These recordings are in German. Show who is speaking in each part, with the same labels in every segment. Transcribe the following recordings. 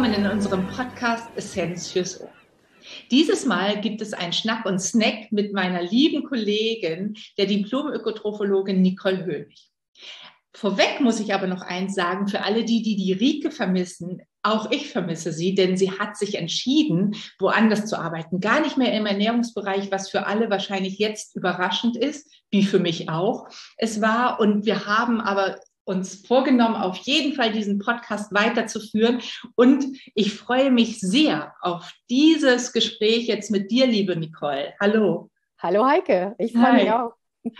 Speaker 1: willkommen in unserem Podcast Essenz fürs Ohr. Dieses Mal gibt es einen Schnack und Snack mit meiner lieben Kollegin, der Diplom-Ökotrophologin Nicole Hönig. Vorweg muss ich aber noch eins sagen, für alle die Rike vermissen, auch ich vermisse sie, denn sie hat sich entschieden, woanders zu arbeiten. Gar nicht mehr im Ernährungsbereich, was für alle wahrscheinlich jetzt überraschend ist, wie für mich auch. Und wir haben aber uns vorgenommen, auf jeden Fall diesen Podcast weiterzuführen. Und ich freue mich sehr auf dieses Gespräch jetzt mit dir, liebe Nicole. Hallo.
Speaker 2: Hallo Heike, ich freue mich auch.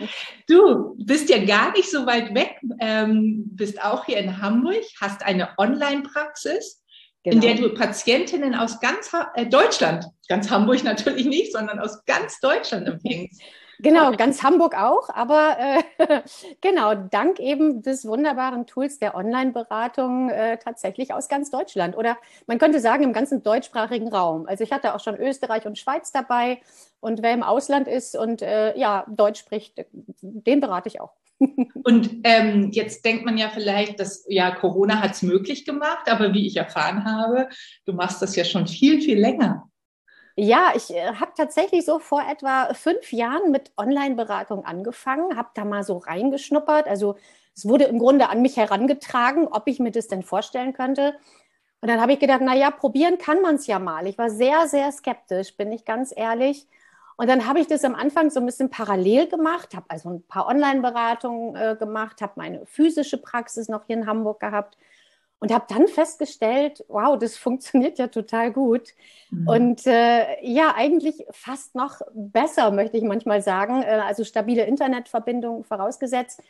Speaker 1: Du bist ja gar nicht so weit weg, bist auch hier in Hamburg, hast eine Online-Praxis, in der du Patientinnen aus ganz Deutschland, ganz Hamburg natürlich nicht, sondern aus ganz Deutschland empfängst.
Speaker 2: Genau, ganz Hamburg auch, aber genau, dank eben des wunderbaren Tools der Online-Beratung tatsächlich aus ganz Deutschland oder man könnte sagen im ganzen deutschsprachigen Raum. Also ich hatte auch schon Österreich und Schweiz dabei und wer im Ausland ist und Deutsch spricht, den berate ich auch.
Speaker 1: Und jetzt denkt man ja vielleicht, dass Corona hat es möglich gemacht, aber wie ich erfahren habe, du machst das ja schon viel, viel länger.
Speaker 2: Ja, ich habe tatsächlich so vor etwa 5 Jahren mit Online-Beratung angefangen, habe da mal so reingeschnuppert. Also es wurde im Grunde an mich herangetragen, ob ich mir das denn vorstellen könnte. Und dann habe ich gedacht, naja, probieren kann man es ja mal. Ich war sehr, sehr skeptisch, bin ich ganz ehrlich. Und dann habe ich das am Anfang so ein bisschen parallel gemacht, habe also ein paar Online-Beratungen gemacht, habe meine physische Praxis noch hier in Hamburg gehabt. Und habe dann festgestellt, wow, das funktioniert ja total gut. Und eigentlich fast noch besser, möchte ich manchmal sagen, also stabile Internetverbindung vorausgesetzt,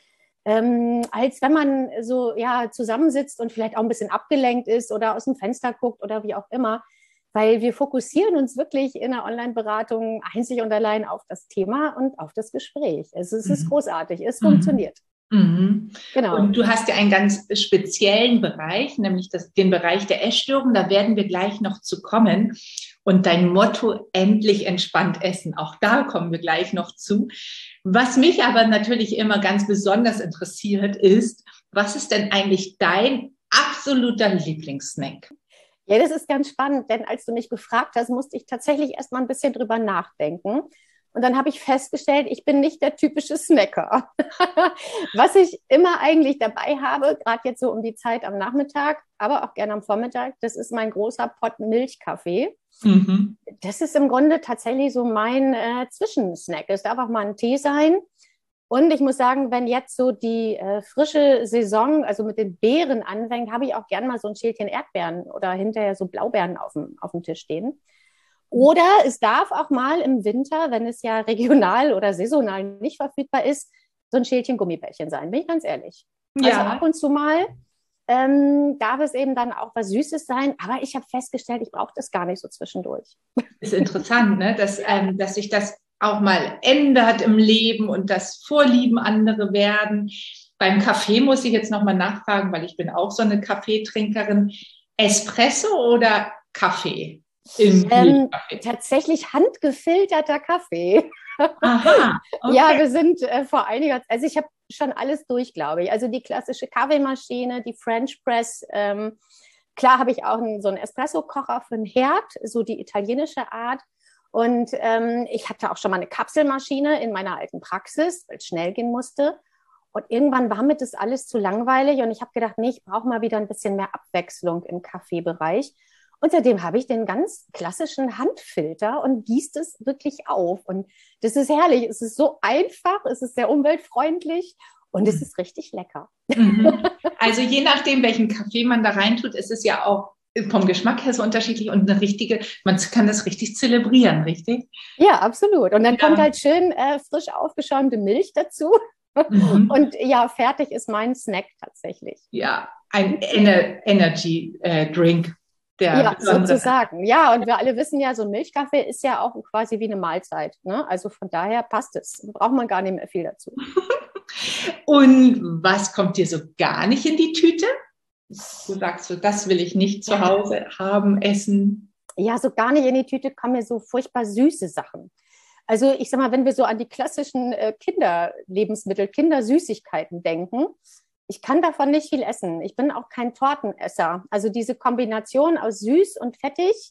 Speaker 2: als wenn man so zusammensitzt und vielleicht auch ein bisschen abgelenkt ist oder aus dem Fenster guckt oder wie auch immer. Weil wir fokussieren uns wirklich in der Online-Beratung einzig und allein auf das Thema und auf das Gespräch. Es ist großartig, es funktioniert.
Speaker 1: Mhm.
Speaker 2: Genau.
Speaker 1: Und du hast ja einen ganz speziellen Bereich, nämlich den Bereich der Essstörung. Da werden wir gleich noch zu kommen. Und dein Motto, endlich entspannt essen, auch da kommen wir gleich noch zu. Was mich aber natürlich immer ganz besonders interessiert ist, was ist denn eigentlich dein absoluter Lieblingssnack?
Speaker 2: Ja, das ist ganz spannend, denn als du mich gefragt hast, musste ich tatsächlich erst mal ein bisschen drüber nachdenken. Und dann habe ich festgestellt, ich bin nicht der typische Snacker. Was ich immer eigentlich dabei habe, gerade jetzt so um die Zeit am Nachmittag, aber auch gerne am Vormittag, das ist mein großer Pott Milchkaffee.
Speaker 1: Mhm.
Speaker 2: Das ist im Grunde tatsächlich so mein Zwischensnack. Es darf auch mal ein Tee sein. Und ich muss sagen, wenn jetzt so die frische Saison, also mit den Beeren anfängt, habe ich auch gern mal so ein Schälchen Erdbeeren oder hinterher so Blaubeeren auf dem Tisch stehen. Oder es darf auch mal im Winter, wenn es ja regional oder saisonal nicht verfügbar ist, so ein Schälchen Gummibärchen sein, bin ich ganz ehrlich. Also ab und zu mal darf es eben dann auch was Süßes sein, aber ich habe festgestellt, ich brauche das gar nicht so zwischendurch.
Speaker 1: Ist interessant, ne? Dass sich das auch mal ändert im Leben und dass Vorlieben andere werden. Beim Kaffee muss ich jetzt nochmal nachfragen, weil ich bin auch so eine Kaffeetrinkerin. Espresso oder Kaffee?
Speaker 2: Tatsächlich handgefilterter Kaffee.
Speaker 1: Aha, okay.
Speaker 2: Ja, wir sind vor einiger Zeit, also ich habe schon alles durch, glaube ich. Also die klassische Kaffeemaschine, die French Press. Klar habe ich auch so einen Espresso-Kocher für den Herd, so die italienische Art. Und ich hatte auch schon mal eine Kapselmaschine in meiner alten Praxis, weil es schnell gehen musste. Und irgendwann war mir das alles zu langweilig und ich habe gedacht, nee, ich brauche mal wieder ein bisschen mehr Abwechslung im Kaffeebereich. Und seitdem habe ich den ganz klassischen Handfilter und gieße es wirklich auf. Und das ist herrlich. Es ist so einfach, es ist sehr umweltfreundlich und es ist richtig lecker.
Speaker 1: Also je nachdem, welchen Kaffee man da reintut, ist es ja auch vom Geschmack her so unterschiedlich und man kann das richtig zelebrieren, richtig?
Speaker 2: Ja, absolut. Und dann kommt halt schön frisch aufgeschäumte Milch dazu. Und ja, fertig ist mein Snack tatsächlich.
Speaker 1: Ja, ein Energy Drink.
Speaker 2: Ja, sozusagen. Ja, und wir alle wissen ja, so ein Milchkaffee ist ja auch quasi wie eine Mahlzeit. Ne? Also von daher passt es. Braucht man gar nicht mehr viel dazu.
Speaker 1: Und was kommt dir so gar nicht in die Tüte? Du sagst so, das will ich nicht zu Hause haben, essen.
Speaker 2: Ja, so gar nicht in die Tüte kommen mir so furchtbar süße Sachen. Also ich sag mal, wenn wir so an die klassischen Kinderlebensmittel, Kindersüßigkeiten denken, ich kann davon nicht viel essen. Ich bin auch kein Tortenesser. Also diese Kombination aus süß und fettig,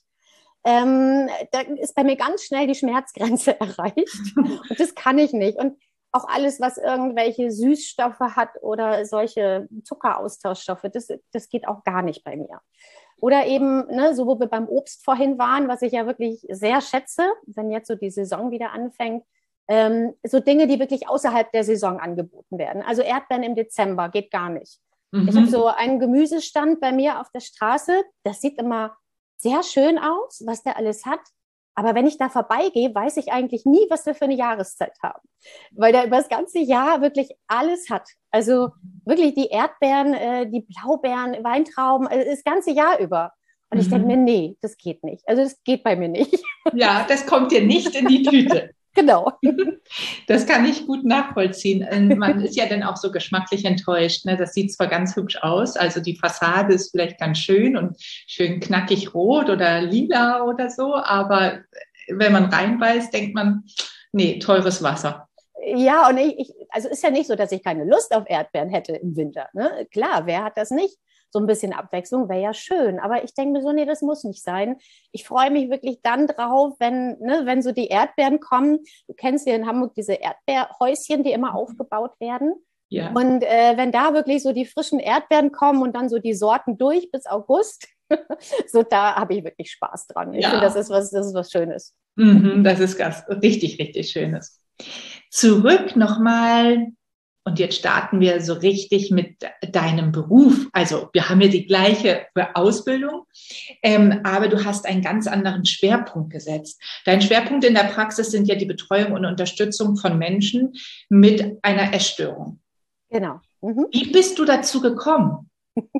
Speaker 2: da ist bei mir ganz schnell die Schmerzgrenze erreicht. Und das kann ich nicht. Und auch alles, was irgendwelche Süßstoffe hat oder solche Zuckeraustauschstoffe, das geht auch gar nicht bei mir. Oder eben, ne, so wo wir beim Obst vorhin waren, was ich ja wirklich sehr schätze, wenn jetzt so die Saison wieder anfängt, so Dinge, die wirklich außerhalb der Saison angeboten werden. Also Erdbeeren im Dezember geht gar nicht. Ich habe so einen Gemüsestand bei mir auf der Straße, das sieht immer sehr schön aus, was der alles hat. Aber wenn ich da vorbeigehe, weiß ich eigentlich nie, was wir für eine Jahreszeit haben. Weil der über das ganze Jahr wirklich alles hat. Also wirklich die Erdbeeren, die Blaubeeren, Weintrauben, also das ganze Jahr über. Und ich denke mir, nee, das geht nicht. Also das geht bei mir nicht.
Speaker 1: Ja, das kommt dir nicht in die Tüte.
Speaker 2: Genau.
Speaker 1: Das kann ich gut nachvollziehen. Man ist ja dann auch so geschmacklich enttäuscht. Ne? Das sieht zwar ganz hübsch aus, also die Fassade ist vielleicht ganz schön und schön knackig rot oder lila oder so, aber wenn man reinbeißt, denkt man, nee, teures Wasser.
Speaker 2: Ja, und also ist ja nicht so, dass ich keine Lust auf Erdbeeren hätte im Winter. Ne? Klar, wer hat das nicht? So ein bisschen Abwechslung wäre ja schön. Aber ich denke mir so, nee, das muss nicht sein. Ich freue mich wirklich dann drauf, wenn so die Erdbeeren kommen. Du kennst ja in Hamburg diese Erdbeerhäuschen, die immer aufgebaut werden.
Speaker 1: Ja.
Speaker 2: Und wenn da wirklich so die frischen Erdbeeren kommen und dann so die Sorten durch bis August, so da habe ich wirklich Spaß dran. Ich finde, das ist was Schönes.
Speaker 1: Das ist richtig, richtig Schönes. Zurück nochmal. Und jetzt starten wir so richtig mit deinem Beruf. Also wir haben ja die gleiche Ausbildung, aber du hast einen ganz anderen Schwerpunkt gesetzt. Dein Schwerpunkt in der Praxis sind ja die Betreuung und Unterstützung von Menschen mit einer Essstörung.
Speaker 2: Genau.
Speaker 1: Wie bist du dazu gekommen?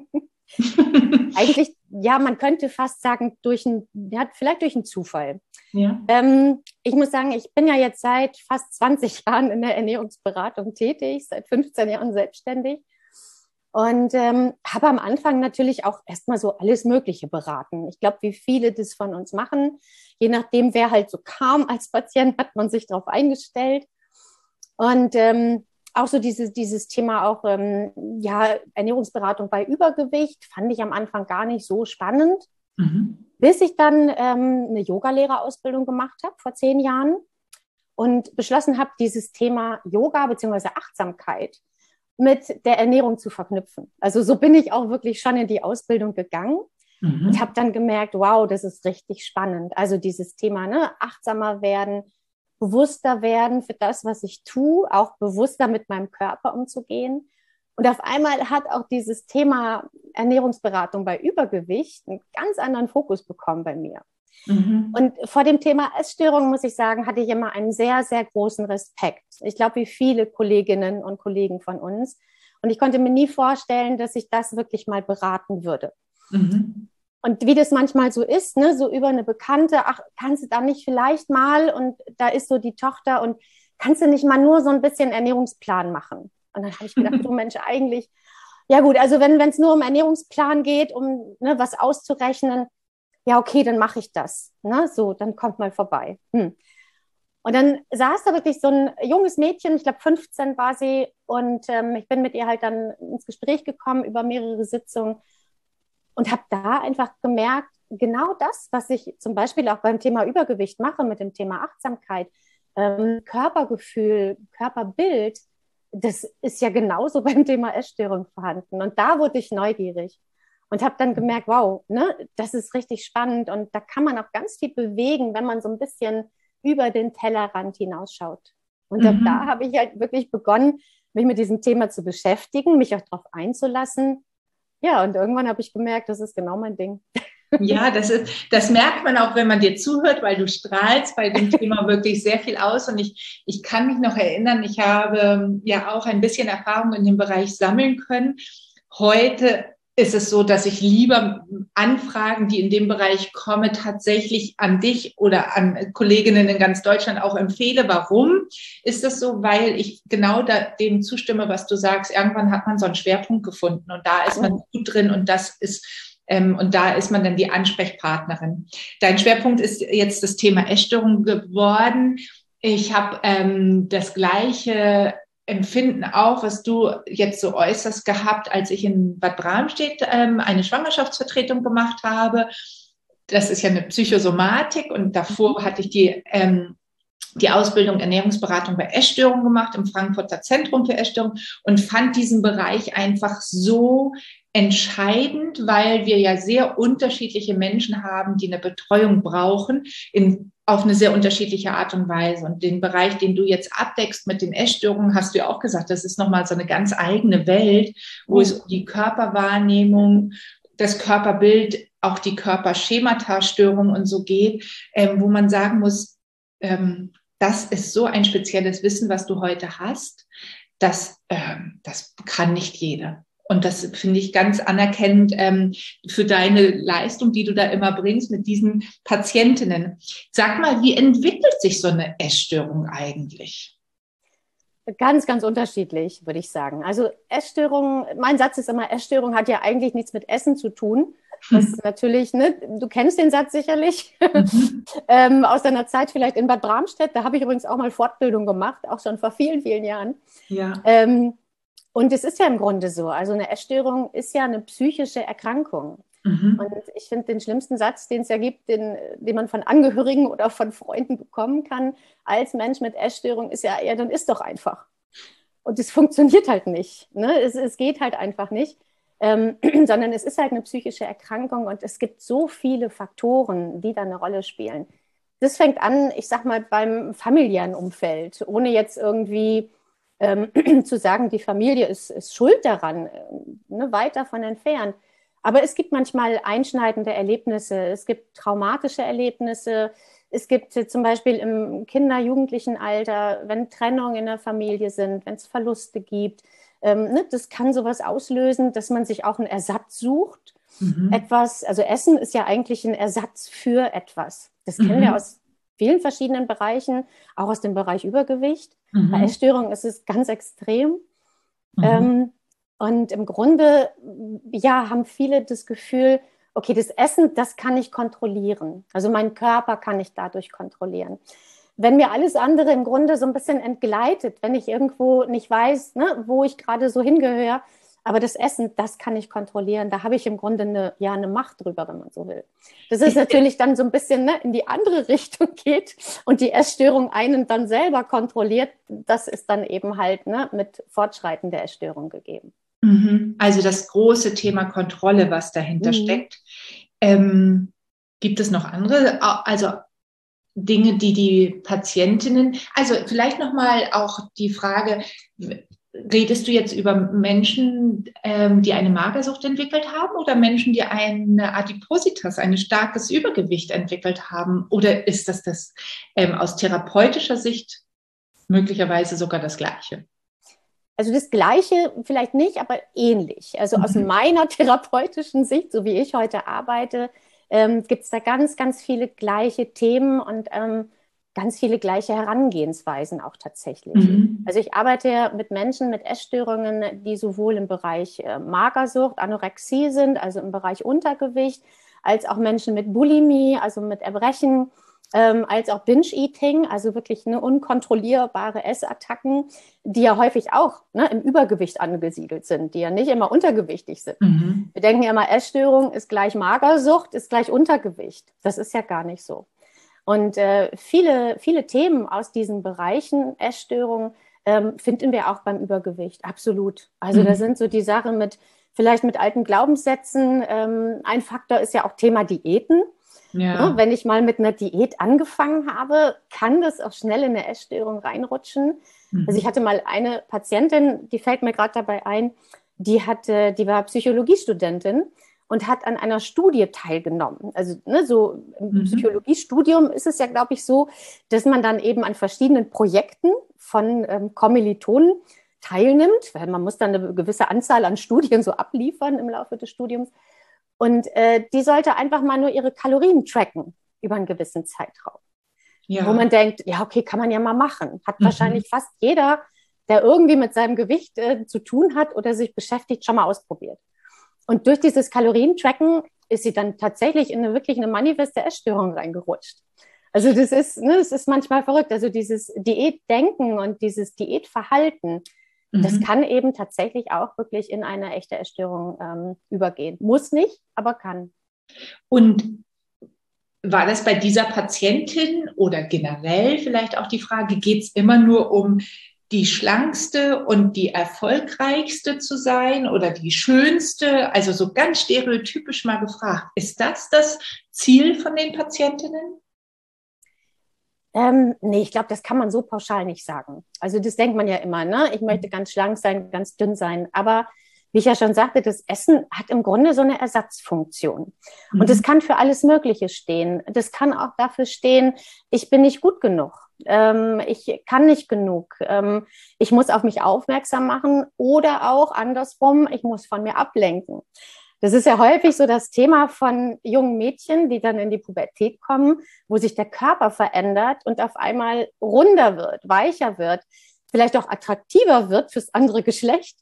Speaker 2: Eigentlich, ja, man könnte fast sagen, vielleicht durch einen Zufall.
Speaker 1: Ja.
Speaker 2: Ich muss sagen, ich bin ja jetzt seit fast 20 Jahren in der Ernährungsberatung tätig, seit 15 Jahren selbstständig und habe am Anfang natürlich auch erstmal so alles Mögliche beraten. Ich glaube, wie viele das von uns machen, je nachdem, wer halt so kam als Patient, hat man sich darauf eingestellt. Und auch so dieses Thema auch Ernährungsberatung bei Übergewicht fand ich am Anfang gar nicht so spannend, bis ich dann eine Yogalehrerausbildung gemacht habe vor 10 Jahren und beschlossen habe, dieses Thema Yoga bzw. Achtsamkeit mit der Ernährung zu verknüpfen. Also so bin ich auch wirklich schon in die Ausbildung gegangen und habe dann gemerkt, wow, das ist richtig spannend. Also dieses Thema, ne, achtsamer werden, bewusster werden für das, was ich tue, auch bewusster mit meinem Körper umzugehen. Und auf einmal hat auch dieses Thema Ernährungsberatung bei Übergewicht einen ganz anderen Fokus bekommen bei mir. Und vor dem Thema Essstörung, muss ich sagen, hatte ich immer einen sehr, sehr großen Respekt. Ich glaube, wie viele Kolleginnen und Kollegen von uns. Und ich konnte mir nie vorstellen, dass ich das wirklich mal beraten würde. Und wie das manchmal so ist, ne, so über eine Bekannte, ach, kannst du da nicht vielleicht mal, und da ist so die Tochter, und kannst du nicht mal nur so ein bisschen Ernährungsplan machen? Und dann habe ich gedacht, du Mensch, eigentlich, ja gut, also wenn es nur um Ernährungsplan geht, um was auszurechnen, ja okay, dann mache ich das. Ne? So, dann kommt mal vorbei. Und dann saß da wirklich so ein junges Mädchen, ich glaube 15 war sie, und ich bin mit ihr halt dann ins Gespräch gekommen über mehrere Sitzungen und habe da einfach gemerkt, genau das, was ich zum Beispiel auch beim Thema Übergewicht mache, mit dem Thema Achtsamkeit, Körpergefühl, Körperbild, das ist ja genauso beim Thema Essstörung vorhanden. Und da wurde ich neugierig und habe dann gemerkt, wow, ne, das ist richtig spannend und da kann man auch ganz viel bewegen, wenn man so ein bisschen über den Tellerrand hinausschaut. Und da habe ich halt wirklich begonnen, mich mit diesem Thema zu beschäftigen, mich auch darauf einzulassen. Ja, und irgendwann habe ich gemerkt, das ist genau mein Ding.
Speaker 1: Ja, das merkt man auch, wenn man dir zuhört, weil du strahlst bei dem Thema wirklich sehr viel aus. Und ich kann mich noch erinnern, ich habe ja auch ein bisschen Erfahrung in dem Bereich sammeln können. Heute ist es so, dass ich lieber Anfragen, die in dem Bereich kommen, tatsächlich an dich oder an Kolleginnen in ganz Deutschland auch empfehle. Warum ist das so? Weil ich genau dem zustimme, was du sagst. Irgendwann hat man so einen Schwerpunkt gefunden und da ist man gut drin und und da ist man dann die Ansprechpartnerin. Dein Schwerpunkt ist jetzt das Thema Essstörung geworden. Ich habe das Gleiche Empfinden auch, was du jetzt so äußerst gehabt, als ich in Bad Bramstedt eine Schwangerschaftsvertretung gemacht habe. Das ist ja eine Psychosomatik und davor hatte ich die Ausbildung Ernährungsberatung bei Essstörungen gemacht im Frankfurter Zentrum für Essstörungen und fand diesen Bereich einfach so entscheidend, weil wir ja sehr unterschiedliche Menschen haben, die eine Betreuung brauchen, auf eine sehr unterschiedliche Art und Weise. Und den Bereich, den du jetzt abdeckst mit den Essstörungen, hast du ja auch gesagt, das ist nochmal so eine ganz eigene Welt, wo es um die Körperwahrnehmung, das Körperbild, auch die Körperschemata-Störung und so geht, wo man sagen muss, das ist so ein spezielles Wissen, was du heute hast, das kann nicht jeder. Und das finde ich ganz anerkennend für deine Leistung, die du da immer bringst mit diesen Patientinnen. Sag mal, wie entwickelt sich so eine Essstörung eigentlich?
Speaker 2: Ganz, ganz unterschiedlich, würde ich sagen. Also Essstörung, mein Satz ist immer, Essstörung hat ja eigentlich nichts mit Essen zu tun. Das ist natürlich, ne, du kennst den Satz sicherlich, aus deiner Zeit vielleicht in Bad Bramstedt. Da habe ich übrigens auch mal Fortbildung gemacht, auch schon vor vielen, vielen Jahren.
Speaker 1: Ja.
Speaker 2: Und es ist ja im Grunde so, also eine Essstörung ist ja eine psychische Erkrankung. Und ich finde den schlimmsten Satz, den es ja gibt, den man von Angehörigen oder von Freunden bekommen kann, als Mensch mit Essstörung, ist ja, dann ist doch einfach. Und es funktioniert halt nicht. Ne? Es geht halt einfach nicht. Sondern es ist halt eine psychische Erkrankung und es gibt so viele Faktoren, die da eine Rolle spielen. Das fängt an, ich sag mal, beim familiären Umfeld, ohne jetzt irgendwie zu sagen, die Familie ist schuld daran, ne, weit davon entfernt. Aber es gibt manchmal einschneidende Erlebnisse, es gibt traumatische Erlebnisse, es gibt zum Beispiel im Kinder-Jugendlichen Alter, wenn Trennungen in der Familie sind, wenn es Verluste gibt, ne, das kann sowas auslösen, dass man sich auch einen Ersatz sucht. Etwas, also Essen ist ja eigentlich ein Ersatz für etwas. Das kennen wir aus vielen verschiedenen Bereichen, auch aus dem Bereich Übergewicht. Bei Essstörungen ist es ganz extrem. Und im Grunde, ja, haben viele das Gefühl, okay, das Essen, das kann ich kontrollieren. Also meinen Körper kann ich dadurch kontrollieren. Wenn mir alles andere im Grunde so ein bisschen entgleitet, wenn ich irgendwo nicht weiß, ne, wo ich gerade so hingehöre, aber das Essen, das kann ich kontrollieren. Da habe ich im Grunde eine Macht drüber, wenn man so will. Das ist natürlich dann so ein bisschen, ne, in die andere Richtung geht und die Essstörung einen dann selber kontrolliert. Das ist dann eben halt, ne, mit Fortschreiten der Essstörung gegeben.
Speaker 1: Also das große Thema Kontrolle, was dahinter steckt. Gibt es noch andere, also Dinge, die Patientinnen, also vielleicht nochmal auch die Frage, redest du jetzt über Menschen, die eine Magersucht entwickelt haben oder Menschen, die eine Adipositas, ein starkes Übergewicht entwickelt haben? Oder ist das aus therapeutischer Sicht möglicherweise sogar das Gleiche?
Speaker 2: Also das Gleiche vielleicht nicht, aber ähnlich. Also aus meiner therapeutischen Sicht, so wie ich heute arbeite, gibt es da ganz, ganz viele gleiche Themen und ganz viele gleiche Herangehensweisen auch tatsächlich. Also ich arbeite ja mit Menschen mit Essstörungen, die sowohl im Bereich Magersucht, Anorexie sind, also im Bereich Untergewicht, als auch Menschen mit Bulimie, also mit Erbrechen, als auch Binge-Eating, also wirklich eine unkontrollierbare Essattacken, die ja häufig auch, ne, im Übergewicht angesiedelt sind, die ja nicht immer untergewichtig sind. Wir denken ja immer, Essstörung ist gleich Magersucht, ist gleich Untergewicht. Das ist ja gar nicht so. Und viele, viele Themen aus diesen Bereichen Essstörung finden wir auch beim Übergewicht, absolut. Also da sind so die Sachen vielleicht mit alten Glaubenssätzen. Ein Faktor ist ja auch Thema Diäten. Ja. Wenn ich mal mit einer Diät angefangen habe, kann das auch schnell in eine Essstörung reinrutschen. Also ich hatte mal eine Patientin, die fällt mir gerade dabei ein, die war Psychologiestudentin und hat an einer Studie teilgenommen. Also ne, so im Psychologiestudium ist es ja, glaube ich, so, dass man dann eben an verschiedenen Projekten von Kommilitonen teilnimmt, weil man muss dann eine gewisse Anzahl an Studien so abliefern im Laufe des Studiums. Und die sollte einfach mal nur ihre Kalorien tracken über einen gewissen Zeitraum. Ja. Wo man denkt, ja, okay, kann man ja mal machen. Hat wahrscheinlich fast jeder, der irgendwie mit seinem Gewicht zu tun hat oder sich beschäftigt, schon mal ausprobiert. Und durch dieses Kalorientracken ist sie dann tatsächlich in wirklich eine manifeste Essstörung reingerutscht. Also das ist manchmal verrückt. Also dieses Diätdenken und dieses Diätverhalten, das kann eben tatsächlich auch wirklich in eine echte Essstörung übergehen. Muss nicht, aber kann.
Speaker 1: Und war das bei dieser Patientin oder generell vielleicht auch die Frage, geht es immer nur um die schlankste und die erfolgreichste zu sein oder die schönste? Also so ganz stereotypisch mal gefragt, ist das Ziel von den Patientinnen?
Speaker 2: Nee, ich glaube, das kann man so pauschal nicht sagen. Also das denkt man ja immer, ne? Ich möchte ganz schlank sein, ganz dünn sein. Aber wie ich ja schon sagte, das Essen hat im Grunde so eine Ersatzfunktion. Und das kann für alles Mögliche stehen. Das kann auch dafür stehen, ich bin nicht gut genug. Ich kann nicht genug. Ich muss auf mich aufmerksam machen oder auch andersrum, ich muss von mir ablenken. Das ist ja häufig so das Thema von jungen Mädchen, die dann in die Pubertät kommen, wo sich der Körper verändert und auf einmal runder wird, weicher wird, vielleicht auch attraktiver wird fürs andere Geschlecht,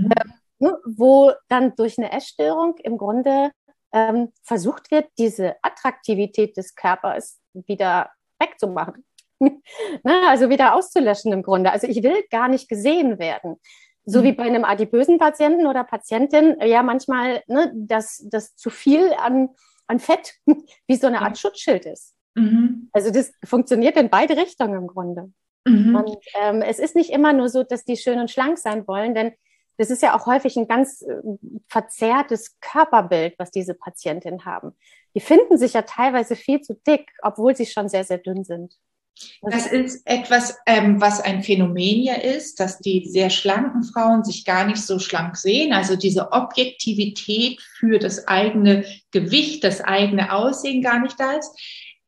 Speaker 2: wo dann durch eine Essstörung im Grunde versucht wird, diese Attraktivität des Körpers wieder wegzumachen. Also wieder auszulöschen im Grunde. Also ich will gar nicht gesehen werden. So wie bei einem adipösen Patienten oder Patientin, ja manchmal das zu viel an Fett wie so eine Art Schutzschild ist. Also das funktioniert in beide Richtungen im Grunde. Und es ist nicht immer nur so, dass die schön und schlank sein wollen, denn das ist ja auch häufig ein ganz verzerrtes Körperbild, was diese Patientinnen haben. Die finden sich ja teilweise viel zu dick, obwohl sie schon sehr, sehr dünn sind.
Speaker 1: Das ist etwas, was ein Phänomen ja ist, dass die sehr schlanken Frauen sich gar nicht so schlank sehen. Also diese Objektivität für das eigene Gewicht, das eigene Aussehen gar nicht da ist.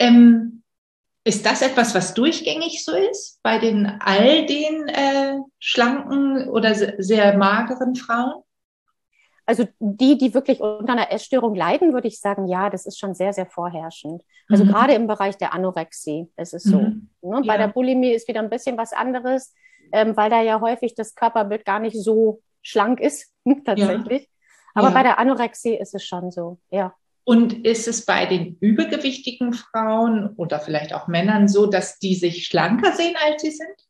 Speaker 1: Ist das etwas, was durchgängig so ist bei all den schlanken oder sehr mageren Frauen?
Speaker 2: Also die wirklich unter einer Essstörung leiden, würde ich sagen, ja, das ist schon sehr, sehr vorherrschend. Also gerade im Bereich der Anorexie ist es so. Ne? Bei der Bulimie ist wieder ein bisschen was anderes, weil da ja häufig das Körperbild gar nicht so schlank ist, tatsächlich. Ja. Aber bei der Anorexie ist es schon so, ja.
Speaker 1: Und ist es bei den übergewichtigen Frauen oder vielleicht auch Männern so, dass die sich schlanker sehen, als sie sind?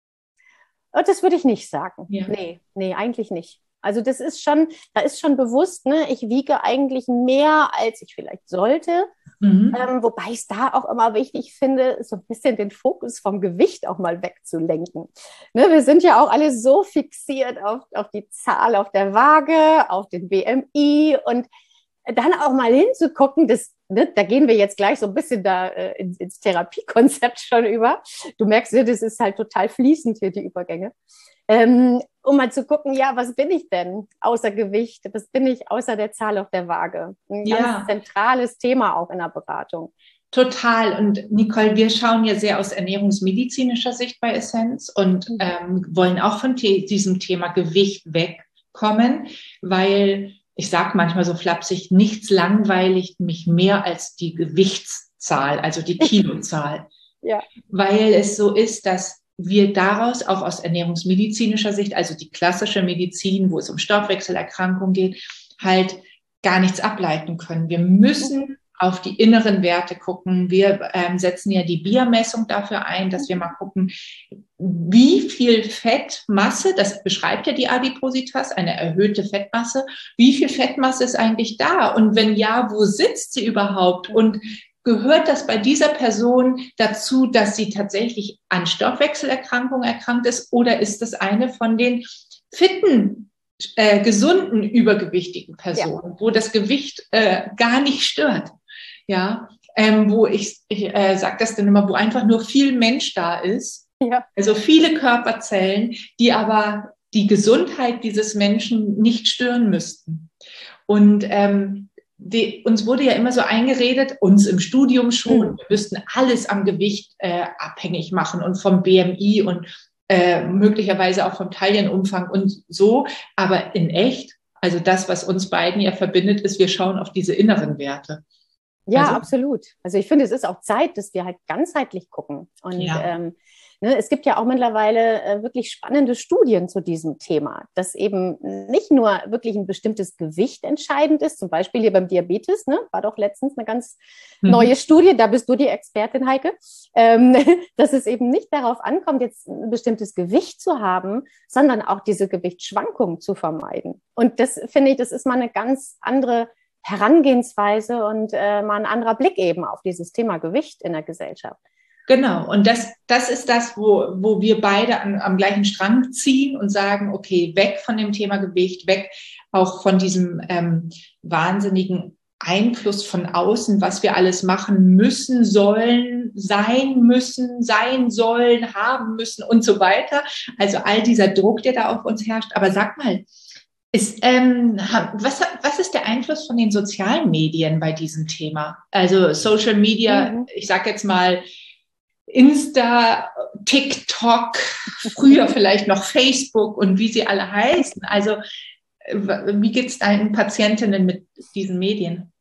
Speaker 2: Das würde ich nicht sagen. Ja. Nee, eigentlich nicht. Also da ist schon bewusst, ne, ich wiege eigentlich mehr, als ich vielleicht sollte. Wobei ich es da auch immer wichtig finde, so ein bisschen den Fokus vom Gewicht auch mal wegzulenken. Ne, wir sind ja auch alle so fixiert auf die Zahl auf der Waage, auf den BMI und dann auch mal hinzugucken, da gehen wir jetzt gleich so ein bisschen ins Therapiekonzept schon über. Du merkst, das ist halt total fließend hier, die Übergänge. Um mal zu gucken, ja, was bin ich denn außer Gewicht? Was bin ich außer der Zahl auf der Waage? Ein ganz zentrales Thema auch in der Beratung.
Speaker 1: Total. Und Nicole, wir schauen ja sehr aus ernährungsmedizinischer Sicht bei Essenz und wollen auch von diesem Thema Gewicht wegkommen, weil ich sage manchmal so flapsig, nichts langweiligt mich mehr als die Gewichtszahl, also die Kilozahl. Ja. Weil es so ist, dass wir daraus auch aus ernährungsmedizinischer Sicht, also die klassische Medizin, wo es um Stoffwechselerkrankungen geht, halt gar nichts ableiten können. Wir müssen auf die inneren Werte gucken. Wir setzen ja die BIA-Messung dafür ein, dass wir mal gucken, wie viel Fettmasse, das beschreibt ja die Adipositas, eine erhöhte Fettmasse, wie viel Fettmasse ist eigentlich da? Und wenn ja, wo sitzt sie überhaupt? Und gehört das bei dieser Person dazu, dass sie tatsächlich an Stoffwechselerkrankungen erkrankt ist, oder ist das eine von den fitten, gesunden, übergewichtigen Personen, wo das Gewicht gar nicht stört? Ja, wo ich sage das dann immer, wo einfach nur viel Mensch da ist, also viele Körperzellen, die aber die Gesundheit dieses Menschen nicht stören müssten. Und uns wurde ja immer so eingeredet, uns im Studium schon, wir müssten alles am Gewicht abhängig machen und vom BMI und möglicherweise auch vom Taillenumfang und so. Aber in echt, also das, was uns beiden ja verbindet, ist, wir schauen auf diese inneren Werte.
Speaker 2: Ja, absolut. Also ich finde, es ist auch Zeit, dass wir halt ganzheitlich gucken. Und Ne, es gibt ja auch mittlerweile wirklich spannende Studien zu diesem Thema, dass eben nicht nur wirklich ein bestimmtes Gewicht entscheidend ist, zum Beispiel hier beim Diabetes, ne, war doch letztens eine ganz neue Studie, da bist du die Expertin, Heike, dass es eben nicht darauf ankommt, jetzt ein bestimmtes Gewicht zu haben, sondern auch diese Gewichtsschwankungen zu vermeiden. Und das finde ich, das ist mal eine ganz andere Herangehensweise und mal ein anderer Blick eben auf dieses Thema Gewicht in der Gesellschaft.
Speaker 1: Genau, und das ist das, wo wir beide am gleichen Strang ziehen und sagen, okay, weg von dem Thema Gewicht, weg auch von diesem wahnsinnigen Einfluss von außen, was wir alles machen müssen, sollen, sein sollen, haben müssen und so weiter. Also all dieser Druck, der da auf uns herrscht. Aber sag mal, was ist der Einfluss von den sozialen Medien bei diesem Thema? Also Social Media, ich sage jetzt mal Insta, TikTok, früher vielleicht noch Facebook und wie sie alle heißen. Also wie geht es deinen Patientinnen mit diesen Medien?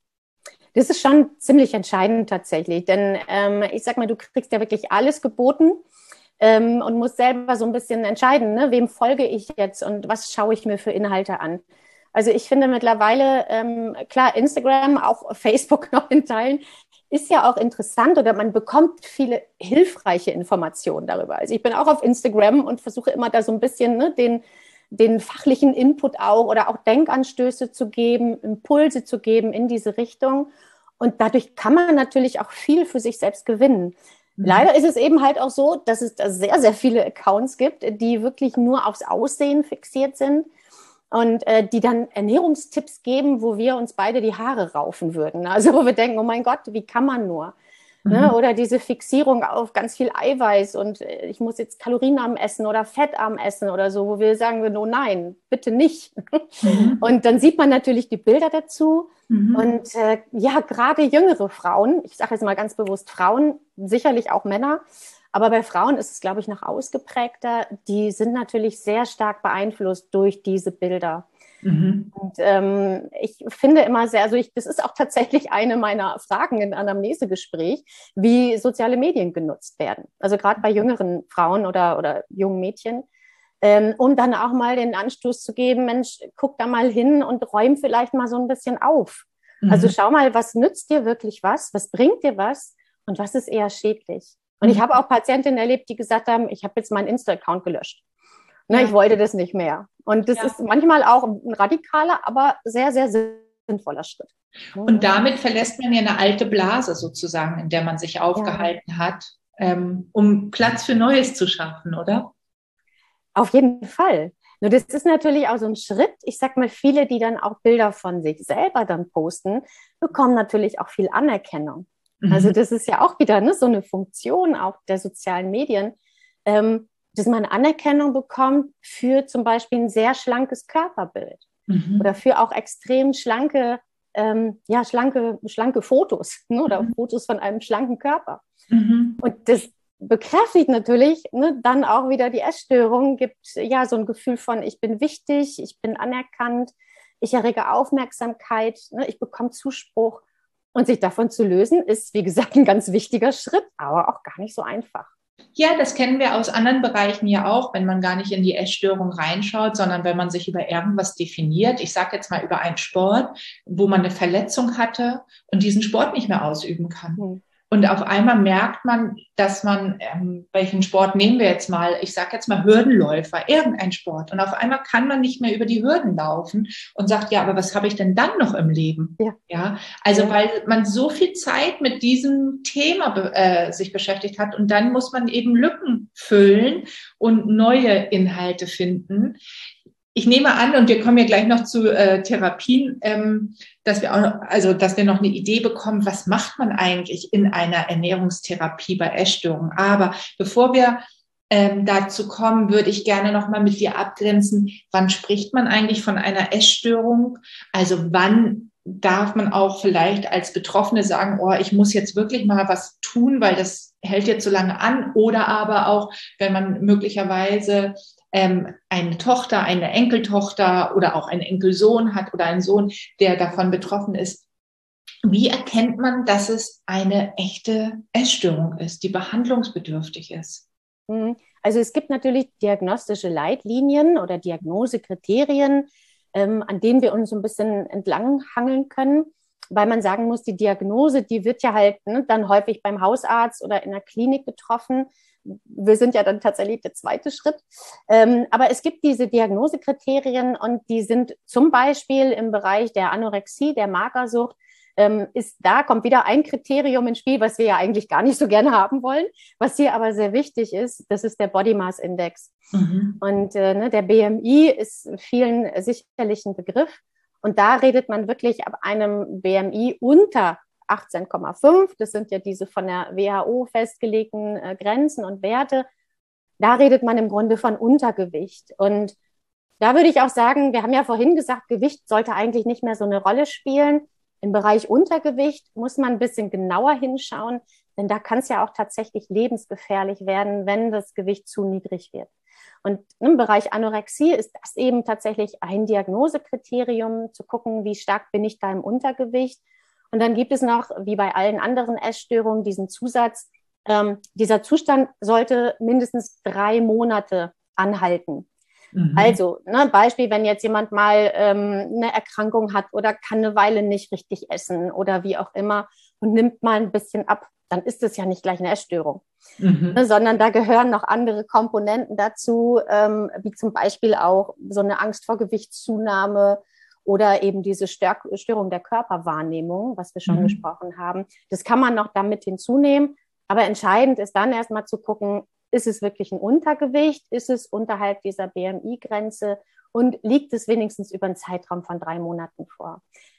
Speaker 2: Das ist schon ziemlich entscheidend tatsächlich, denn ich sag mal, du kriegst ja wirklich alles geboten und musst selber so ein bisschen entscheiden, ne? Wem folge ich jetzt und was schaue ich mir für Inhalte an. Also ich finde mittlerweile, klar, Instagram, auch Facebook noch in Teilen, ist ja auch interessant oder man bekommt viele hilfreiche Informationen darüber. Also ich bin auch auf Instagram und versuche immer da so ein bisschen, ne, den fachlichen Input auch oder auch Denkanstöße zu geben, Impulse zu geben in diese Richtung. Und dadurch kann man natürlich auch viel für sich selbst gewinnen. Leider ist es eben halt auch so, dass es da sehr, sehr viele Accounts gibt, die wirklich nur aufs Aussehen fixiert sind und die dann Ernährungstipps geben, wo wir uns beide die Haare raufen würden. Also wo wir denken, oh mein Gott, wie kann man nur? Ne? Oder diese Fixierung auf ganz viel Eiweiß und ich muss jetzt kalorienarm essen oder fettarm essen oder so, wo wir sagen, oh nein, bitte nicht. Und dann sieht man natürlich die Bilder dazu. Und ja, gerade jüngere Frauen, ich sage jetzt mal ganz bewusst Frauen, sicherlich auch Männer, aber bei Frauen ist es, glaube ich, noch ausgeprägter. Die sind natürlich sehr stark beeinflusst durch diese Bilder. Und ich finde immer sehr, also das ist auch tatsächlich eine meiner Fragen in Anamnesegespräch, wie soziale Medien genutzt werden. Also gerade bei jüngeren Frauen oder jungen Mädchen, um dann auch mal den Anstoß zu geben, Mensch, guck da mal hin und räum vielleicht mal so ein bisschen auf. Also schau mal, was nützt dir wirklich was bringt dir was und was ist eher schädlich. Und ich habe auch Patientinnen erlebt, die gesagt haben, ich habe jetzt meinen Insta-Account gelöscht. Ne, ja. Ich wollte das nicht mehr. Und das ist manchmal auch ein radikaler, aber sehr, sehr sinnvoller Schritt.
Speaker 1: Und damit verlässt man ja eine alte Blase sozusagen, in der man sich aufgehalten hat, um Platz für Neues zu schaffen, oder?
Speaker 2: Auf jeden Fall. Nur das ist natürlich auch so ein Schritt. Ich sag mal, viele, die dann auch Bilder von sich selber dann posten, bekommen natürlich auch viel Anerkennung. Also das ist ja auch wieder so eine Funktion auch der sozialen Medien, dass man Anerkennung bekommt für zum Beispiel ein sehr schlankes Körperbild oder für auch extrem schlanke Fotos, ne, oder Fotos von einem schlanken Körper. Und das bekräftigt natürlich, ne, dann auch wieder die Essstörung, gibt ja so ein Gefühl von, ich bin wichtig, ich bin anerkannt, ich errege Aufmerksamkeit, ne, ich bekomme Zuspruch. Und sich davon zu lösen, ist, wie gesagt, ein ganz wichtiger Schritt, aber auch gar nicht so einfach.
Speaker 1: Ja, das kennen wir aus anderen Bereichen ja auch, wenn man gar nicht in die Essstörung reinschaut, sondern wenn man sich über irgendwas definiert. Ich sage jetzt mal über einen Sport, wo man eine Verletzung hatte und diesen Sport nicht mehr ausüben kann. Und auf einmal merkt man, dass man, welchen Sport nehmen wir jetzt mal? Ich sage jetzt mal Hürdenläufer, irgendein Sport. Und auf einmal kann man nicht mehr über die Hürden laufen und sagt, ja, aber was habe ich denn dann noch im Leben? Ja, also weil man so viel Zeit mit diesem Thema sich beschäftigt hat und dann muss man eben Lücken füllen und neue Inhalte finden. Ich nehme an, und wir kommen ja gleich noch zu Therapien, dass wir noch eine Idee bekommen, was macht man eigentlich in einer Ernährungstherapie bei Essstörungen. Aber bevor wir dazu kommen, würde ich gerne noch mal mit dir abgrenzen, wann spricht man eigentlich von einer Essstörung? Also wann darf man auch vielleicht als Betroffene sagen, oh, ich muss jetzt wirklich mal was tun, weil das hält jetzt so lange an. Oder aber auch, wenn man möglicherweise eine Tochter, eine Enkeltochter oder auch einen Enkelsohn hat oder einen Sohn, der davon betroffen ist. Wie erkennt man, dass es eine echte Essstörung ist, die behandlungsbedürftig ist?
Speaker 2: Also es gibt natürlich diagnostische Leitlinien oder Diagnosekriterien, an denen wir uns so ein bisschen entlanghangeln können, weil man sagen muss, die Diagnose, die wird ja halt dann häufig beim Hausarzt oder in der Klinik getroffen. Wir sind ja dann tatsächlich der zweite Schritt. Aber es gibt diese Diagnosekriterien und die sind zum Beispiel im Bereich der Anorexie, der Magersucht, kommt wieder ein Kriterium ins Spiel, was wir ja eigentlich gar nicht so gerne haben wollen, was hier aber sehr wichtig ist, das ist der Body Mass Index. Und der BMI ist vielen sicherlich ein Begriff und da redet man wirklich ab einem BMI unter 18,5, das sind ja diese von der WHO festgelegten Grenzen und Werte, da redet man im Grunde von Untergewicht. Und da würde ich auch sagen, wir haben ja vorhin gesagt, Gewicht sollte eigentlich nicht mehr so eine Rolle spielen. Im Bereich Untergewicht muss man ein bisschen genauer hinschauen, denn da kann es ja auch tatsächlich lebensgefährlich werden, wenn das Gewicht zu niedrig wird. Und im Bereich Anorexie ist das eben tatsächlich ein Diagnosekriterium, zu gucken, wie stark bin ich da im Untergewicht. Und dann gibt es noch, wie bei allen anderen Essstörungen, diesen Zusatz, dieser Zustand sollte mindestens 3 Monate anhalten. Also, Beispiel, wenn jetzt jemand mal eine Erkrankung hat oder kann eine Weile nicht richtig essen oder wie auch immer und nimmt mal ein bisschen ab, dann ist es ja nicht gleich eine Essstörung, sondern da gehören noch andere Komponenten dazu, wie zum Beispiel auch so eine Angst vor Gewichtszunahme oder eben diese Störung der Körperwahrnehmung, was wir schon gesprochen haben. Das kann man noch damit hinzunehmen, aber entscheidend ist dann erstmal zu gucken, ist es wirklich ein Untergewicht? Ist es unterhalb dieser BMI-Grenze? Und liegt es wenigstens über einen Zeitraum von 3 Monaten vor?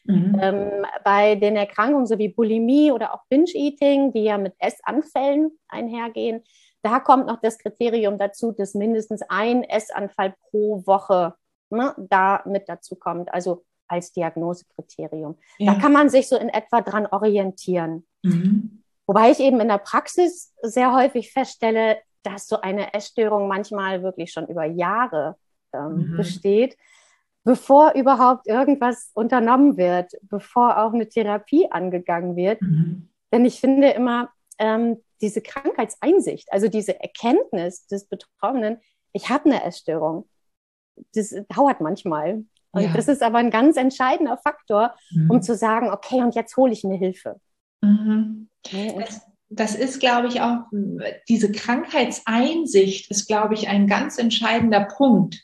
Speaker 2: Bei den Erkrankungen so wie Bulimie oder auch Binge-Eating, die ja mit Essanfällen einhergehen, da kommt noch das Kriterium dazu, dass mindestens ein Essanfall pro Woche da mit dazu kommt, also als Diagnosekriterium. Ja. Da kann man sich so in etwa dran orientieren. Wobei ich eben in der Praxis sehr häufig feststelle, dass so eine Essstörung manchmal wirklich schon über Jahre besteht, bevor überhaupt irgendwas unternommen wird, bevor auch eine Therapie angegangen wird. Denn ich finde immer, diese Krankheitseinsicht, also diese Erkenntnis des Betroffenen, ich habe eine Essstörung, das dauert manchmal. Und das ist aber ein ganz entscheidender Faktor, um zu sagen, okay, und jetzt hole ich mir Hilfe.
Speaker 1: Das ist, glaube ich, auch, diese Krankheitseinsicht ist, glaube ich, ein ganz entscheidender Punkt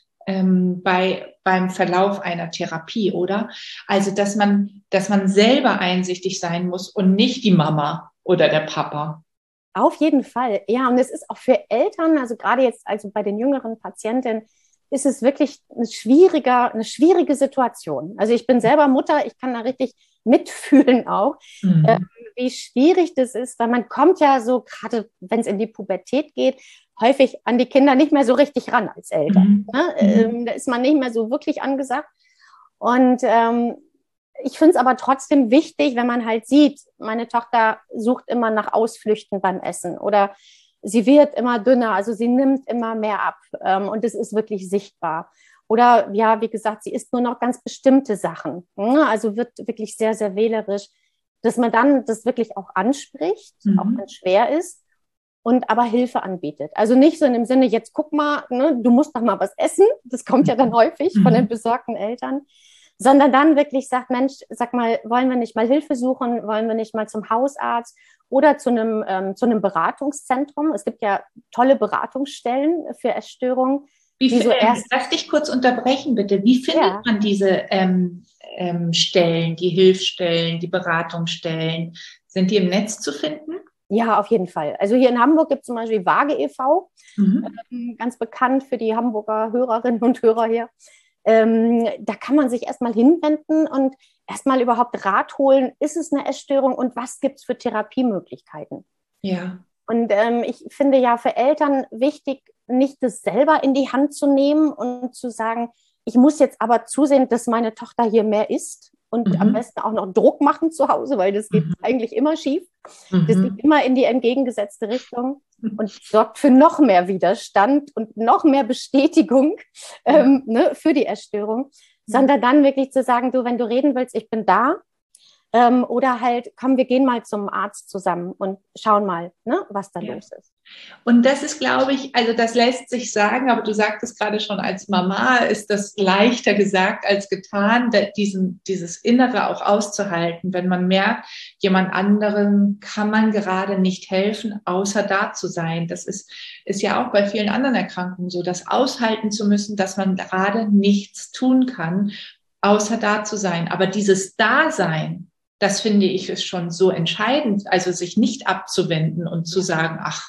Speaker 1: beim Verlauf einer Therapie, oder? Also, dass man selber einsichtig sein muss und nicht die Mama oder der Papa.
Speaker 2: Auf jeden Fall, ja. Und es ist auch für Eltern, also gerade jetzt, also bei den jüngeren Patientinnen, ist es wirklich eine schwierige Situation. Also ich bin selber Mutter, ich kann da richtig mitfühlen auch, wie schwierig das ist, weil man kommt ja so, gerade wenn es in die Pubertät geht, häufig an die Kinder nicht mehr so richtig ran als Eltern. Da ist man nicht mehr so wirklich angesagt. Und ich finde es aber trotzdem wichtig, wenn man halt sieht, meine Tochter sucht immer nach Ausflüchten beim Essen oder sie wird immer dünner, also sie nimmt immer mehr ab und es ist wirklich sichtbar. Oder ja, wie gesagt, sie isst nur noch ganz bestimmte Sachen, also wird wirklich sehr, sehr wählerisch, dass man dann das wirklich auch anspricht, auch wenn es schwer ist und aber Hilfe anbietet. Also nicht so in dem Sinne, jetzt guck mal, du musst doch mal was essen, das kommt ja dann häufig von den besorgten Eltern, sondern dann wirklich sagt, Mensch, sag mal, wollen wir nicht mal Hilfe suchen, wollen wir nicht mal zum Hausarzt oder zu einem Beratungszentrum. Es gibt ja tolle Beratungsstellen für Essstörungen.
Speaker 1: Lass dich kurz unterbrechen, bitte. Wie findet man diese Stellen, die Hilfsstellen, die Beratungsstellen? Sind die im Netz zu finden?
Speaker 2: Ja, auf jeden Fall. Also hier in Hamburg gibt es zum Beispiel Waage e.V., ganz bekannt für die Hamburger Hörerinnen und Hörer hier. Da kann man sich erstmal hinwenden und erstmal überhaupt Rat holen, ist es eine Essstörung und was gibt es für Therapiemöglichkeiten?
Speaker 1: Ja.
Speaker 2: Und ich finde ja für Eltern wichtig, nicht das selber in die Hand zu nehmen und zu sagen, ich muss jetzt aber zusehen, dass meine Tochter hier mehr isst und am besten auch noch Druck machen zu Hause, weil das geht eigentlich immer schief. Das geht immer in die entgegengesetzte Richtung und sorgt für noch mehr Widerstand und noch mehr Bestätigung für die Essstörung, sondern dann wirklich zu sagen, du, wenn du reden willst, ich bin da. Oder halt, komm, wir gehen mal zum Arzt zusammen und schauen mal, ne, was da los ist.
Speaker 1: Und das ist, glaube ich, also das lässt sich sagen, aber du sagtest gerade schon, als Mama ist das leichter gesagt als getan, dieses Innere auch auszuhalten, wenn man merkt, jemand anderem kann man gerade nicht helfen, außer da zu sein. Das ist ja auch bei vielen anderen Erkrankungen so, das aushalten zu müssen, dass man gerade nichts tun kann, außer da zu sein. Aber dieses Dasein, das finde ich ist schon so entscheidend, also sich nicht abzuwenden und zu sagen, ach,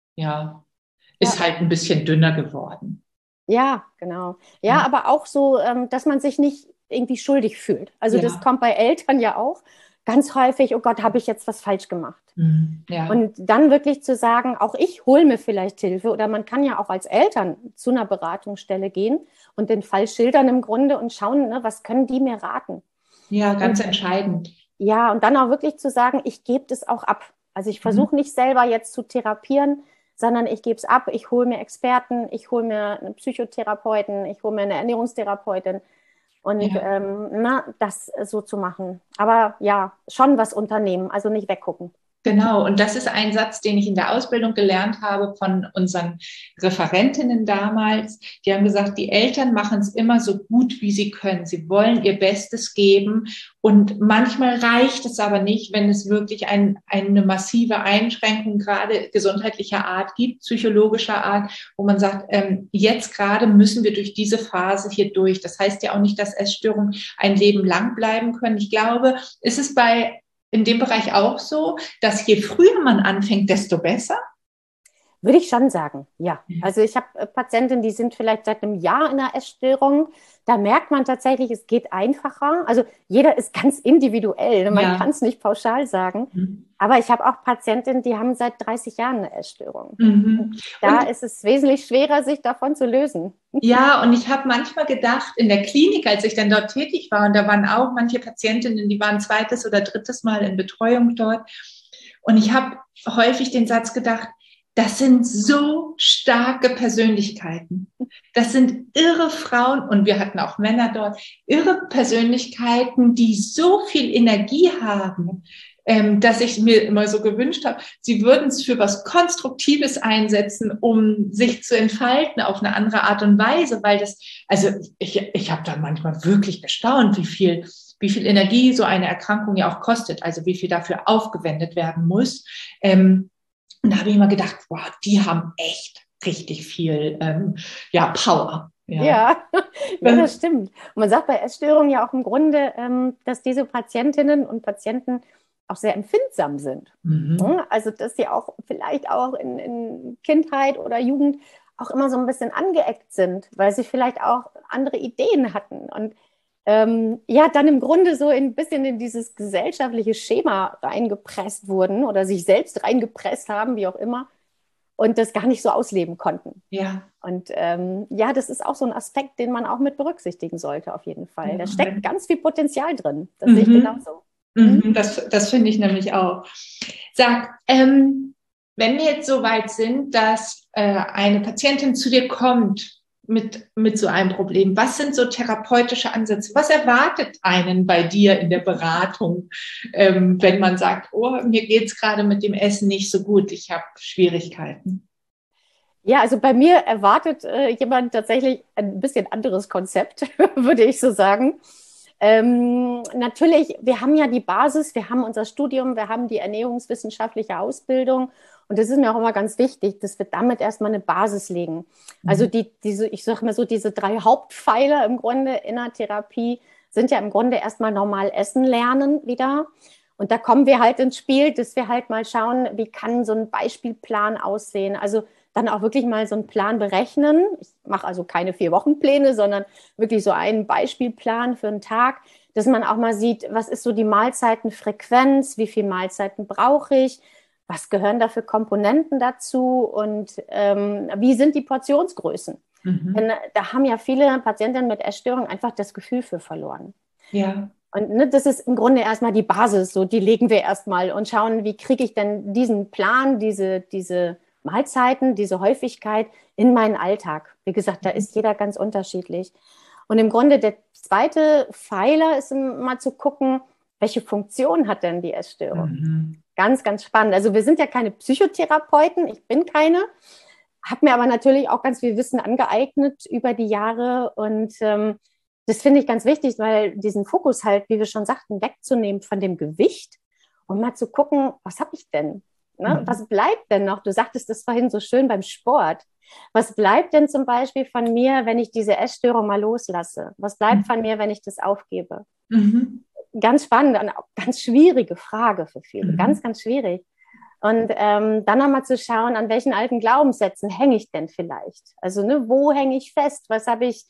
Speaker 1: ja, ist halt ein bisschen dünner geworden.
Speaker 2: Ja, genau. Ja, aber auch so, dass man sich nicht irgendwie schuldig fühlt. Also das
Speaker 1: Ja.
Speaker 2: kommt bei Eltern ja auch ganz häufig, oh Gott, habe ich jetzt was falsch gemacht?
Speaker 1: Ja.
Speaker 2: Und dann wirklich zu sagen, auch ich hole mir vielleicht Hilfe oder man kann ja auch als Eltern zu einer Beratungsstelle gehen und den Fall schildern im Grunde und schauen, ne, was können die mir raten?
Speaker 1: Ja, ganz
Speaker 2: Und,
Speaker 1: entscheidend.
Speaker 2: ja, und dann auch wirklich zu sagen, ich gebe das auch ab. Also ich versuche nicht selber jetzt zu therapieren, sondern ich gebe es ab. Ich hole mir Experten, ich hole mir einen Psychotherapeuten, ich hole mir eine Ernährungstherapeutin und
Speaker 1: Ja.
Speaker 2: das so zu machen. Aber ja, schon was unternehmen, also nicht weggucken.
Speaker 1: Genau, und das ist ein Satz, den ich in der Ausbildung gelernt habe von unseren Referentinnen damals. Die haben gesagt, die Eltern machen es immer so gut, wie sie können. Sie wollen ihr Bestes geben und manchmal reicht es aber nicht, wenn es wirklich eine massive Einschränkung gerade gesundheitlicher Art gibt, psychologischer Art, wo man sagt, jetzt gerade müssen wir durch diese Phase hier durch. Das heißt ja auch nicht, dass Essstörungen ein Leben lang bleiben können. Ich glaube, es ist in dem Bereich auch so, dass je früher man anfängt, desto besser?
Speaker 2: Würde ich schon sagen, ja. Also ich habe Patientinnen, die sind vielleicht seit einem Jahr in einer Essstörung. Da merkt man tatsächlich, es geht einfacher. Also jeder ist ganz individuell, ne? Man
Speaker 1: Ja.
Speaker 2: kann es nicht pauschal sagen. Aber ich habe auch Patientinnen, die haben seit 30 Jahren eine Essstörung. Und
Speaker 1: Mhm.
Speaker 2: da
Speaker 1: Und
Speaker 2: ist es wesentlich schwerer, sich davon zu lösen.
Speaker 1: ja, und ich habe manchmal gedacht, in der Klinik, als ich dann dort tätig war, und da waren auch manche Patientinnen, die waren zweites oder drittes Mal in Betreuung dort. Und ich habe häufig den Satz gedacht, das sind so starke Persönlichkeiten. Das sind irre Frauen und wir hatten auch Männer dort, irre Persönlichkeiten, die so viel Energie haben, dass ich mir immer so gewünscht habe, sie würden es für was Konstruktives einsetzen, um sich zu entfalten auf eine andere Art und Weise, weil also ich habe da manchmal wirklich gestaunt, wie viel Energie so eine Erkrankung ja auch kostet, also wie viel dafür aufgewendet werden muss. Und da habe ich immer gedacht, wow, die haben echt richtig viel Power. Ja.
Speaker 2: Ja, ja, das stimmt. Und man sagt bei Essstörungen ja auch im Grunde, dass diese Patientinnen und Patienten auch sehr empfindsam sind. Also, dass sie auch vielleicht auch in Kindheit oder Jugend auch immer so ein bisschen angeeckt sind, weil sie vielleicht auch andere Ideen hatten und ja, dann im Grunde so ein bisschen in dieses gesellschaftliche Schema reingepresst wurden oder sich selbst reingepresst haben, wie auch immer, und das gar nicht so ausleben konnten.
Speaker 1: Ja.
Speaker 2: Und ja, das ist auch so ein Aspekt, den man auch mit berücksichtigen sollte, auf jeden Fall. Da
Speaker 1: Ja.
Speaker 2: steckt ganz viel Potenzial drin. Das sehe ich genauso.
Speaker 1: Das finde ich nämlich auch. Sag, wenn wir jetzt so weit sind, dass eine Patientin zu dir kommt mit so einem Problem, was sind so therapeutische Ansätze? Was erwartet einen bei dir in der Beratung, wenn man sagt, oh, mir geht es gerade mit dem Essen nicht so gut, ich habe Schwierigkeiten?
Speaker 2: Ja, also bei mir erwartet jemand tatsächlich ein bisschen anderes Konzept, würde ich so sagen. Natürlich, wir haben ja die Basis, wir haben unser Studium, wir haben die ernährungswissenschaftliche Ausbildung und das ist mir auch immer ganz wichtig, dass wir damit erstmal eine Basis legen. Also ich sage mal so, diese 3 Hauptpfeiler im Grunde in der Therapie sind ja im Grunde erstmal normal essen lernen wieder. Und da kommen wir halt ins Spiel, dass wir halt mal schauen, wie kann so ein Beispielplan aussehen. Also dann auch wirklich mal so einen Plan berechnen. Ich mache also keine 4-Wochen-Pläne, sondern wirklich so einen Beispielplan für einen Tag, dass man auch mal sieht, was ist so die Mahlzeitenfrequenz, wie viele Mahlzeiten brauche ich, was gehören da für Komponenten dazu und wie sind die Portionsgrößen. Denn da haben ja viele Patientinnen mit Essstörungen einfach das Gefühl für verloren.
Speaker 1: Ja.
Speaker 2: Und ne, das ist im Grunde erstmal die Basis, so die legen wir erstmal und schauen, wie kriege ich denn diesen Plan, diese Mahlzeiten, diese Häufigkeit in meinen Alltag. Wie gesagt, da ist jeder ganz unterschiedlich. Und im Grunde der zweite Pfeiler ist mal zu gucken, welche Funktion hat denn die Essstörung?
Speaker 1: Mhm.
Speaker 2: Ganz, ganz spannend. Also wir sind ja keine Psychotherapeuten, ich bin keine, habe mir aber natürlich auch ganz viel Wissen angeeignet über die Jahre und das finde ich ganz wichtig, weil diesen Fokus halt, wie wir schon sagten, wegzunehmen von dem Gewicht und mal zu gucken, was habe ich denn? Ne?
Speaker 1: Mhm.
Speaker 2: Was bleibt denn noch? Du sagtest das vorhin so schön beim Sport. Was bleibt denn zum Beispiel von mir, wenn ich diese Essstörung mal loslasse? Was bleibt von mir, wenn ich das aufgebe?
Speaker 1: Mhm.
Speaker 2: Ganz spannend und auch ganz schwierige Frage für viele.
Speaker 1: Mhm.
Speaker 2: Ganz, ganz schwierig. Und dann nochmal zu schauen, an welchen alten Glaubenssätzen hänge ich denn vielleicht? Also ne, wo hänge ich fest? Was habe ich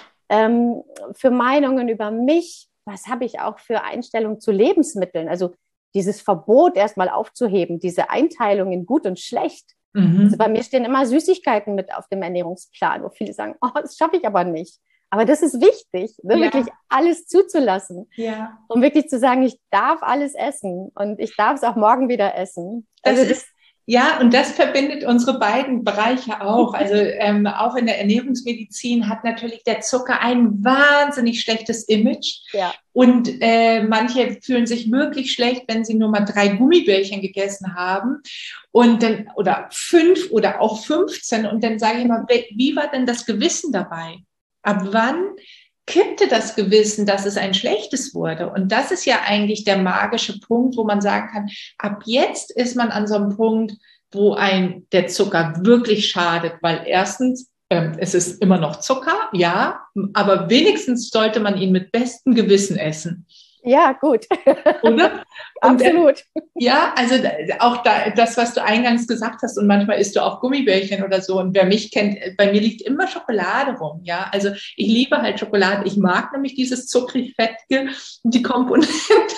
Speaker 2: für Meinungen über mich? Was habe ich auch für Einstellungen zu Lebensmitteln? Also dieses Verbot erstmal aufzuheben, diese Einteilung in gut und schlecht.
Speaker 1: Mhm.
Speaker 2: Also bei mir stehen immer Süßigkeiten mit auf dem Ernährungsplan, wo viele sagen, oh, das schaffe ich aber nicht. Aber das ist wichtig, ne?
Speaker 1: Ja.
Speaker 2: Wirklich alles zuzulassen.
Speaker 1: Ja.
Speaker 2: Und wirklich zu sagen, ich darf alles essen und ich darf es auch morgen wieder essen. Also
Speaker 1: Ja, und das verbindet unsere beiden Bereiche auch. Also auch in der Ernährungsmedizin hat natürlich der Zucker ein wahnsinnig schlechtes Image.
Speaker 2: Ja.
Speaker 1: Und manche fühlen sich wirklich schlecht, wenn sie nur mal 3 Gummibärchen gegessen haben und dann oder 5 oder auch 15. Und dann sage ich mal, wie war denn das Gewissen dabei? Ab wann kippte das Gewissen, dass es ein schlechtes wurde? Und das ist ja eigentlich der magische Punkt, wo man sagen kann, ab jetzt ist man an so einem Punkt, wo der Zucker wirklich schadet, weil erstens, es ist immer noch Zucker, ja, aber wenigstens sollte man ihn mit bestem Gewissen essen.
Speaker 2: Ja, gut.
Speaker 1: Oder? Und,
Speaker 2: absolut.
Speaker 1: Ja, also auch das, was du eingangs gesagt hast, und manchmal isst du auch Gummibärchen oder so. Und wer mich kennt, bei mir liegt immer Schokolade rum. Ja, also ich liebe halt Schokolade. Ich mag nämlich dieses zuckrig-fettige, die Komponente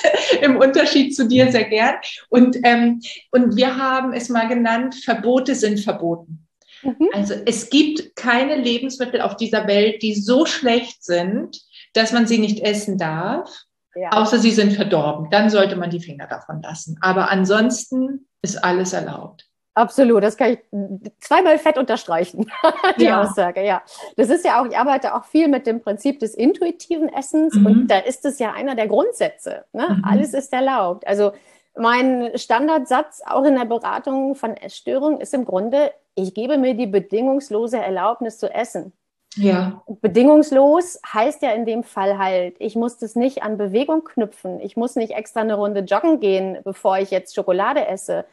Speaker 1: im Unterschied zu dir sehr gern. Und wir haben es mal genannt, Verbote sind verboten.
Speaker 2: Mhm.
Speaker 1: Also es gibt keine Lebensmittel auf dieser Welt, die so schlecht sind, dass man sie nicht essen darf. Ja. Außer sie sind verdorben. Dann sollte man die Finger davon lassen. Aber ansonsten ist alles erlaubt.
Speaker 2: Absolut, das kann ich zweimal fett unterstreichen, die Aussage, ja. Das ist ja auch, ich arbeite auch viel mit dem Prinzip des intuitiven Essens und da ist es ja einer der Grundsätze, ne? Alles ist erlaubt. Also mein Standardsatz auch in der Beratung von Essstörungen ist im Grunde, ich gebe mir die bedingungslose Erlaubnis zu essen.
Speaker 1: Ja.
Speaker 2: Bedingungslos heißt ja in dem Fall halt, ich muss das nicht an Bewegung knüpfen. Ich muss nicht extra eine Runde joggen gehen, bevor ich jetzt Schokolade esse.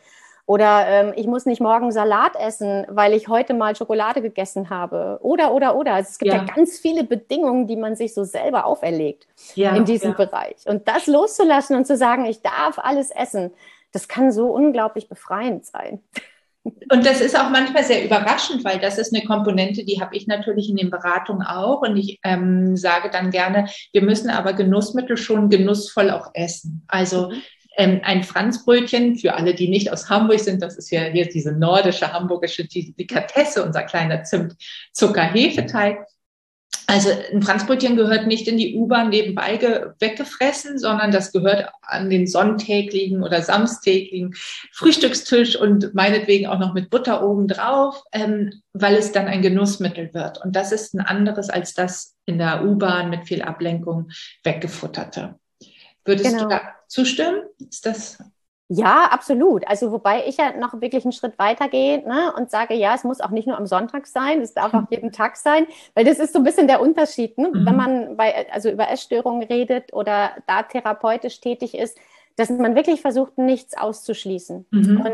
Speaker 2: Oder ich muss nicht morgen Salat essen, weil ich heute mal Schokolade gegessen habe. Oder. Also es gibt ja ganz viele Bedingungen, die man sich so selber auferlegt in diesem Bereich. Und das loszulassen und zu sagen, ich darf alles essen, das kann so unglaublich befreiend sein.
Speaker 1: Und das ist auch manchmal sehr überraschend, weil das ist eine Komponente, die habe ich natürlich in den Beratungen auch. Und ich sage dann gerne, wir müssen aber Genussmittel schon genussvoll auch essen. Also ein Franzbrötchen, für alle, die nicht aus Hamburg sind, das ist ja hier diese nordische, hamburgische Delikatesse, unser kleiner Zimt-Zucker-Hefeteig. Also ein Franzbrötchen gehört nicht in die U-Bahn nebenbei weggefressen, sondern das gehört an den sonntäglichen oder samstäglichen Frühstückstisch und meinetwegen auch noch mit Butter obendrauf, weil es dann ein Genussmittel wird. Und das ist ein anderes als das in der U-Bahn mit viel Ablenkung weggefutterte. Würdest du da zustimmen? Ist das...
Speaker 2: Ja, absolut. Also wobei ich ja noch wirklich einen Schritt weiter gehe, ne, und sage, ja, es muss auch nicht nur am Sonntag sein, es darf auch jeden Tag sein, weil das ist so ein bisschen der Unterschied, ne? Wenn man also über Essstörungen redet oder da therapeutisch tätig ist, dass man wirklich versucht, nichts auszuschließen. Und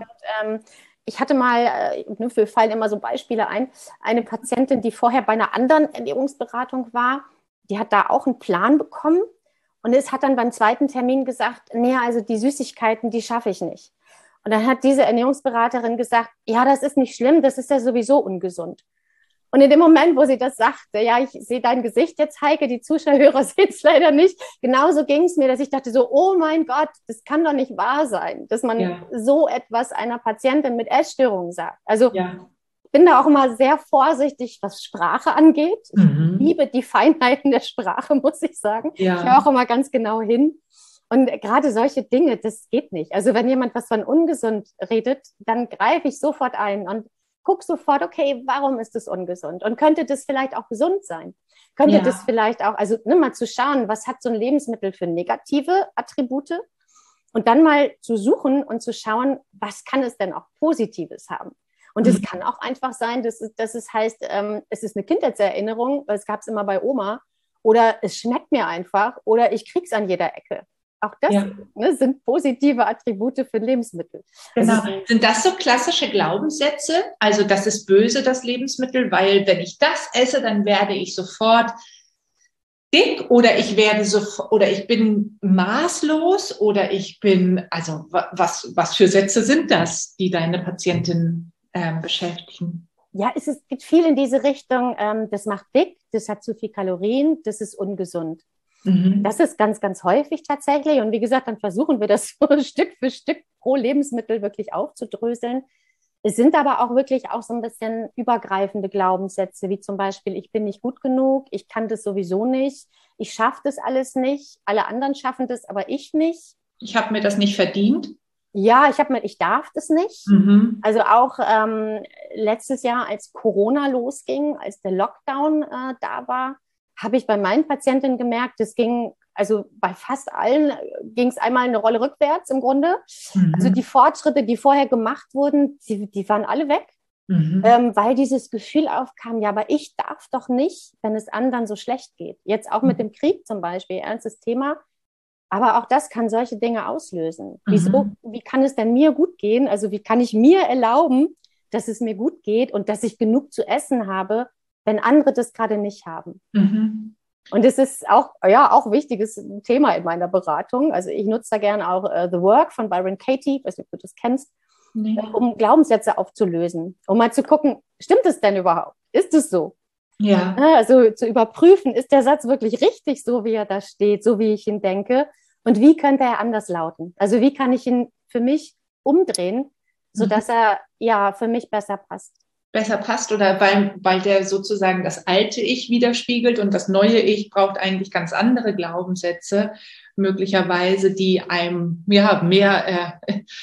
Speaker 2: ich hatte mal, wir fallen immer so Beispiele ein, eine Patientin, die vorher bei einer anderen Ernährungsberatung war, die hat da auch einen Plan bekommen. Und es hat dann beim zweiten Termin gesagt, nee, also die Süßigkeiten, die schaffe ich nicht. Und dann hat diese Ernährungsberaterin gesagt, ja, das ist nicht schlimm, das ist ja sowieso ungesund. Und in dem Moment, wo sie das sagte, ja, ich sehe dein Gesicht jetzt, Heike, die Zuschauer sehen es leider nicht. Genauso ging es mir, dass ich dachte so, oh mein Gott, das kann doch nicht wahr sein, dass man so etwas einer Patientin mit Essstörungen sagt. Also ich bin da auch immer sehr vorsichtig, was Sprache angeht. Ich liebe die Feinheiten der Sprache, muss ich sagen. Ich höre auch immer ganz genau hin. Und gerade solche Dinge, das geht nicht. Also wenn jemand was von ungesund redet, dann greife ich sofort ein. Und guck sofort, okay, warum ist das ungesund? Und könnte das vielleicht auch gesund sein? Könnte das vielleicht auch, also mal zu schauen, was hat so ein Lebensmittel für negative Attribute? Und dann mal zu suchen und zu schauen, was kann es denn auch Positives haben? Und es kann auch einfach sein, dass es heißt, es ist eine Kindheitserinnerung, das gab es immer bei Oma, oder es schmeckt mir einfach, oder ich krieg's an jeder Ecke. Auch das sind positive Attribute für Lebensmittel.
Speaker 1: Genau. Sind das so klassische Glaubenssätze? Also das ist böse, das Lebensmittel, weil wenn ich das esse, dann werde ich sofort dick oder ich bin maßlos oder ich bin, also was für Sätze sind das, die deine Patientin beschäftigen?
Speaker 2: Ja, es geht viel in diese Richtung, das macht dick, das hat zu viel Kalorien, das ist ungesund. Das ist ganz, ganz häufig tatsächlich. Und wie gesagt, dann versuchen wir das so Stück für Stück pro Lebensmittel wirklich aufzudröseln. Es sind aber auch wirklich auch so ein bisschen übergreifende Glaubenssätze, wie zum Beispiel, ich bin nicht gut genug, ich kann das sowieso nicht, ich schaffe das alles nicht, alle anderen schaffen das, aber ich nicht.
Speaker 1: Ich habe mir das nicht verdient.
Speaker 2: Ja, ich darf das nicht. Also auch letztes Jahr, als Corona losging, als der Lockdown da war, habe ich bei meinen Patientinnen gemerkt, also bei fast allen ging es einmal eine Rolle rückwärts im Grunde. Also die Fortschritte, die vorher gemacht wurden, die waren alle weg, weil dieses Gefühl aufkam, ja, aber ich darf doch nicht, wenn es anderen so schlecht geht. Jetzt auch mit dem Krieg zum Beispiel, ernstes Thema. Aber auch das kann solche Dinge auslösen. Wie kann es denn mir gut gehen? Also wie kann ich mir erlauben, dass es mir gut geht und dass ich genug zu essen habe, wenn andere das gerade nicht haben? Und es ist auch ein wichtiges Thema in meiner Beratung. Also ich nutze da gerne auch The Work von Byron Katie, ich weiß nicht, ob du das kennst, um Glaubenssätze aufzulösen, um mal zu gucken, stimmt es denn überhaupt? Ist es so?
Speaker 1: Ja.
Speaker 2: Also zu überprüfen, ist der Satz wirklich richtig, so wie er da steht, so wie ich ihn denke? Und wie könnte er anders lauten? Also wie kann ich ihn für mich umdrehen, sodass er für mich besser passt?
Speaker 1: Besser passt oder weil der sozusagen das alte Ich widerspiegelt und das neue Ich braucht eigentlich ganz andere Glaubenssätze, möglicherweise, die einem mehr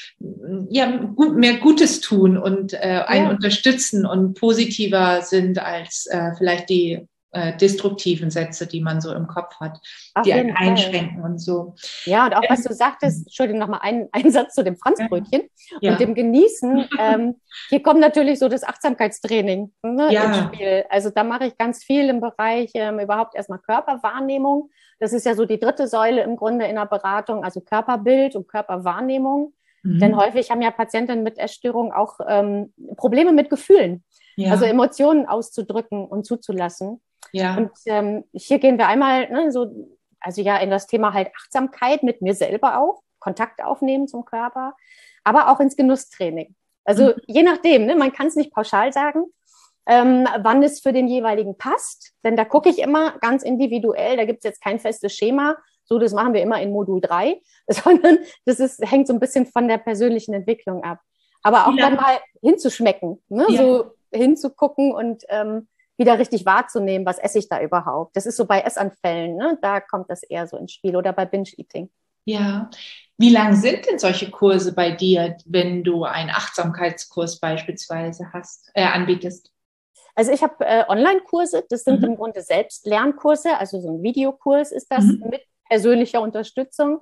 Speaker 1: Gutes tun und einen unterstützen und positiver sind als vielleicht die destruktiven Sätze, die man so im Kopf hat, die einen einschränken und so.
Speaker 2: Ja, und auch was du sagtest, Entschuldigung, nochmal einen Satz zu dem Franzbrötchen und dem Genießen. Hier kommt natürlich so das Achtsamkeitstraining ins Spiel. Also da mache ich ganz viel im Bereich überhaupt erstmal Körperwahrnehmung. Das ist ja so die dritte Säule im Grunde in der Beratung, also Körperbild und Körperwahrnehmung. Denn häufig haben ja Patientinnen mit Essstörungen auch Probleme mit Gefühlen, also Emotionen auszudrücken und zuzulassen. Und hier gehen wir einmal in das Thema halt Achtsamkeit mit mir selber auch, Kontakt aufnehmen zum Körper, aber auch ins Genusstraining. Also je nachdem, man kann es nicht pauschal sagen, wann es für den jeweiligen passt, denn da gucke ich immer ganz individuell, da gibt es jetzt kein festes Schema, so das machen wir immer in Modul 3, sondern hängt so ein bisschen von der persönlichen Entwicklung ab. Aber auch dann mal hinzuschmecken, so hinzugucken und wieder richtig wahrzunehmen, was esse ich da überhaupt. Das ist so bei Essanfällen, da kommt das eher so ins Spiel oder bei Binge-Eating.
Speaker 1: Ja. Wie lang sind denn solche Kurse bei dir, wenn du einen Achtsamkeitskurs beispielsweise anbietest?
Speaker 2: Also ich habe Online-Kurse, das sind im Grunde Selbstlernkurse, also so ein Videokurs ist das mit persönlicher Unterstützung.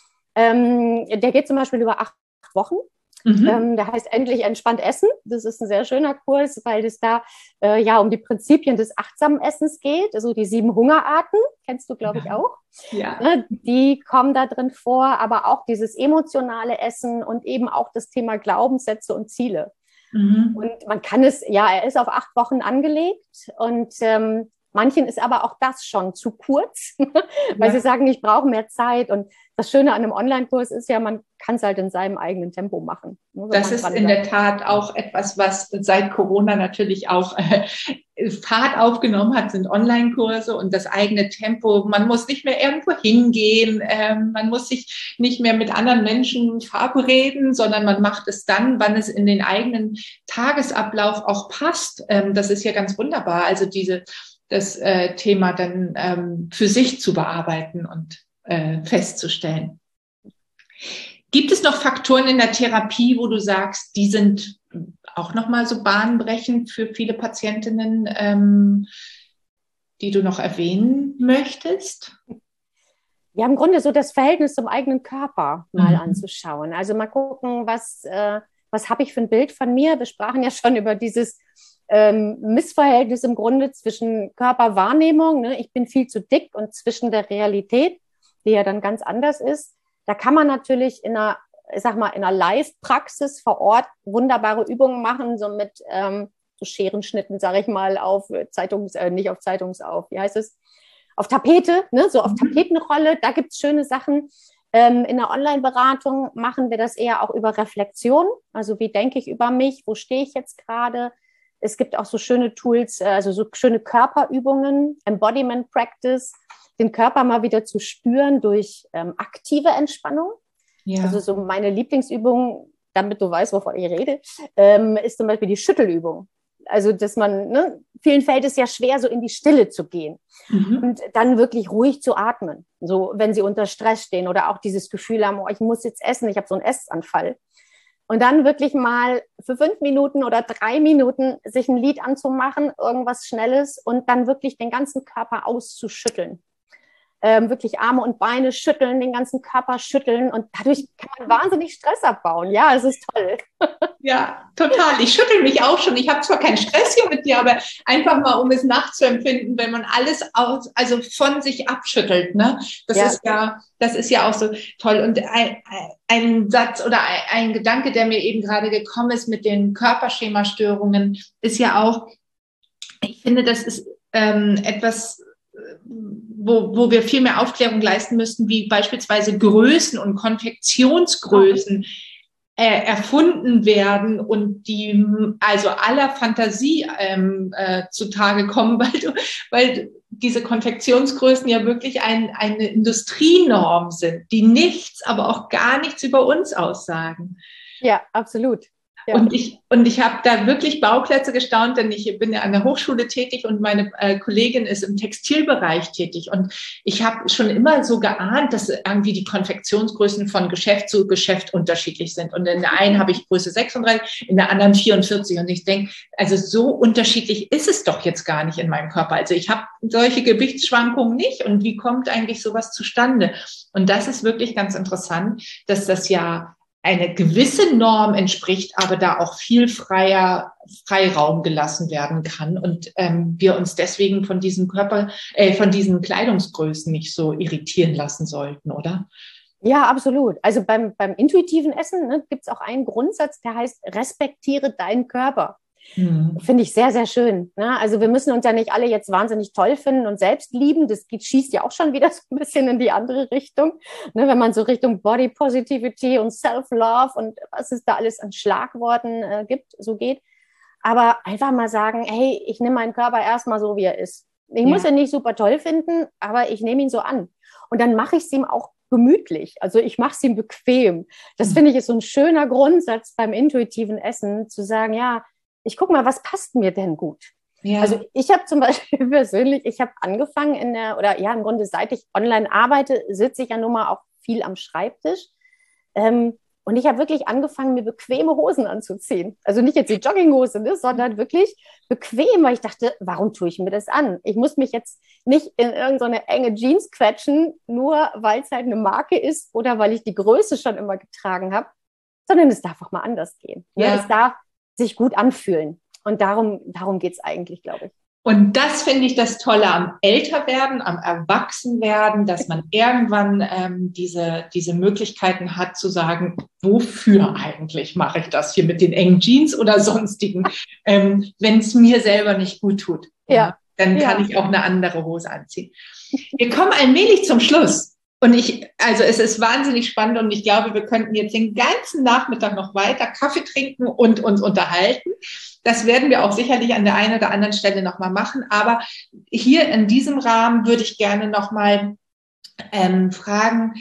Speaker 2: Der geht zum Beispiel über 8 Wochen. Der heißt Endlich entspannt essen. Das ist ein sehr schöner Kurs, weil es da um die Prinzipien des achtsamen Essens geht. Also die 7 Hungerarten, kennst du, glaube ich, auch. Ja. Die kommen da drin vor, aber auch dieses emotionale Essen und eben auch das Thema Glaubenssätze und Ziele. Und man kann er ist auf 8 Wochen angelegt und manchen ist aber auch das schon zu kurz, weil sie sagen, ich brauche mehr Zeit. Und das Schöne an einem Online-Kurs ist ja, man kann es halt in seinem eigenen Tempo machen.
Speaker 1: Das ist in der Tat auch etwas, was seit Corona natürlich auch Fahrt aufgenommen hat, sind Online-Kurse und das eigene Tempo. Man muss nicht mehr irgendwo hingehen, man muss sich nicht mehr mit anderen Menschen verabreden, sondern man macht es dann, wann es in den eigenen Tagesablauf auch passt. Das ist ja ganz wunderbar. Also das Thema dann für sich zu bearbeiten und festzustellen. Gibt es noch Faktoren in der Therapie, wo du sagst, die sind auch nochmal so bahnbrechend für viele Patientinnen, die du noch erwähnen möchtest?
Speaker 2: Ja, im Grunde so das Verhältnis zum eigenen Körper mal anzuschauen. Also mal gucken, was habe ich für ein Bild von mir? Wir sprachen ja schon über dieses Missverhältnis im Grunde zwischen Körperwahrnehmung, ne? Ich bin viel zu dick, und zwischen der Realität, die ja dann ganz anders ist. Da kann man natürlich in einer Live-Praxis vor Ort wunderbare Übungen machen, so mit so Scherenschnitten, sage ich mal, auf wie heißt es? Auf Tapete, ne? So auf Tapetenrolle, da gibt es schöne Sachen. In der Online-Beratung machen wir das eher auch über Reflexion. Also wie denke ich über mich? Wo stehe ich jetzt gerade? Es gibt auch so schöne Tools, also so schöne Körperübungen, Embodiment Practice, den Körper mal wieder zu spüren durch aktive Entspannung. Ja. Also so meine Lieblingsübung, damit du weißt, wovon ich rede, ist zum Beispiel die Schüttelübung. Also, dass man, ne, vielen fällt es ja schwer, so in die Stille zu gehen und dann wirklich ruhig zu atmen. So, wenn sie unter Stress stehen oder auch dieses Gefühl haben, oh, ich muss jetzt essen, ich habe so einen Essanfall. Und dann wirklich mal für 5 Minuten oder 3 Minuten sich ein Lied anzumachen, irgendwas Schnelles, und dann wirklich den ganzen Körper auszuschütteln. Wirklich Arme und Beine schütteln, den ganzen Körper schütteln, und dadurch kann man wahnsinnig Stress abbauen. Ja, es ist toll.
Speaker 1: Ja, total. Ich schüttel mich auch schon. Ich habe zwar keinen Stress hier mit dir, aber einfach mal, um es nachzuempfinden, wenn man alles also von sich abschüttelt, ne? Das ist ja auch so toll. Und ein Satz oder ein Gedanke, der mir eben gerade gekommen ist mit den Körperschemastörungen, ist ja auch, ich finde, das ist etwas, wo wir viel mehr Aufklärung leisten müssten, wie beispielsweise Größen und Konfektionsgrößen erfunden werden und die also aller Fantasie zutage kommen, weil diese Konfektionsgrößen ja wirklich eine Industrienorm sind, die nichts, aber auch gar nichts über uns aussagen.
Speaker 2: Ja, absolut. Ja.
Speaker 1: Und ich habe da wirklich Bauplätze gestaunt, denn ich bin ja an der Hochschule tätig und meine Kollegin ist im Textilbereich tätig. Und ich habe schon immer so geahnt, dass irgendwie die Konfektionsgrößen von Geschäft zu Geschäft unterschiedlich sind. Und in der einen habe ich Größe 36, in der anderen 44. Und ich denke, also so unterschiedlich ist es doch jetzt gar nicht in meinem Körper. Also ich habe solche Gewichtsschwankungen nicht. Und wie kommt eigentlich sowas zustande? Und das ist wirklich ganz interessant, dass das ja eine gewisse Norm entspricht, aber da auch viel Freiraum gelassen werden kann und wir uns deswegen von diesen von diesen Kleidungsgrößen nicht so irritieren lassen sollten, oder?
Speaker 2: Ja, absolut. Also beim intuitiven Essen, ne, gibt es auch einen Grundsatz, der heißt: Respektiere deinen Körper. Finde ich sehr, sehr schön. Ne? Also wir müssen uns ja nicht alle jetzt wahnsinnig toll finden und selbst lieben. Das schießt ja auch schon wieder so ein bisschen in die andere Richtung. Ne? Wenn man so Richtung Body Positivity und Self-Love und was es da alles an Schlagworten geht. Aber einfach mal sagen, hey, ich nehme meinen Körper erstmal so, wie er ist. Ich muss ihn nicht super toll finden, aber ich nehme ihn so an. Und dann mache ich es ihm auch gemütlich. Also ich mache es ihm bequem. Das finde ich ist so ein schöner Grundsatz beim intuitiven Essen, zu sagen, ja, ich gucke mal, was passt mir denn gut? Ja. Also ich habe zum Beispiel persönlich, angefangen im Grunde, seit ich online arbeite, sitze ich ja nun mal auch viel am Schreibtisch. Und ich habe wirklich angefangen, mir bequeme Hosen anzuziehen. Also nicht jetzt die Jogginghose, ne, sondern wirklich bequem, weil ich dachte, warum tue ich mir das an? Ich muss mich jetzt nicht in irgendeine enge Jeans quetschen, nur weil es halt eine Marke ist oder weil ich die Größe schon immer getragen habe, sondern es darf auch mal anders gehen. Ja. Es darf sich gut anfühlen. Und darum geht es eigentlich, glaube ich.
Speaker 1: Und das finde ich das Tolle am Älterwerden, am Erwachsenwerden, dass man irgendwann diese Möglichkeiten hat zu sagen, wofür eigentlich mache ich das hier mit den engen Jeans oder sonstigen, wenn es mir selber nicht gut tut. Ja. Dann kann ich auch eine andere Hose anziehen. Wir kommen allmählich zum Schluss. Und es ist wahnsinnig spannend und ich glaube, wir könnten jetzt den ganzen Nachmittag noch weiter Kaffee trinken und uns unterhalten. Das werden wir auch sicherlich an der einen oder anderen Stelle nochmal machen. Aber hier in diesem Rahmen würde ich gerne nochmal fragen,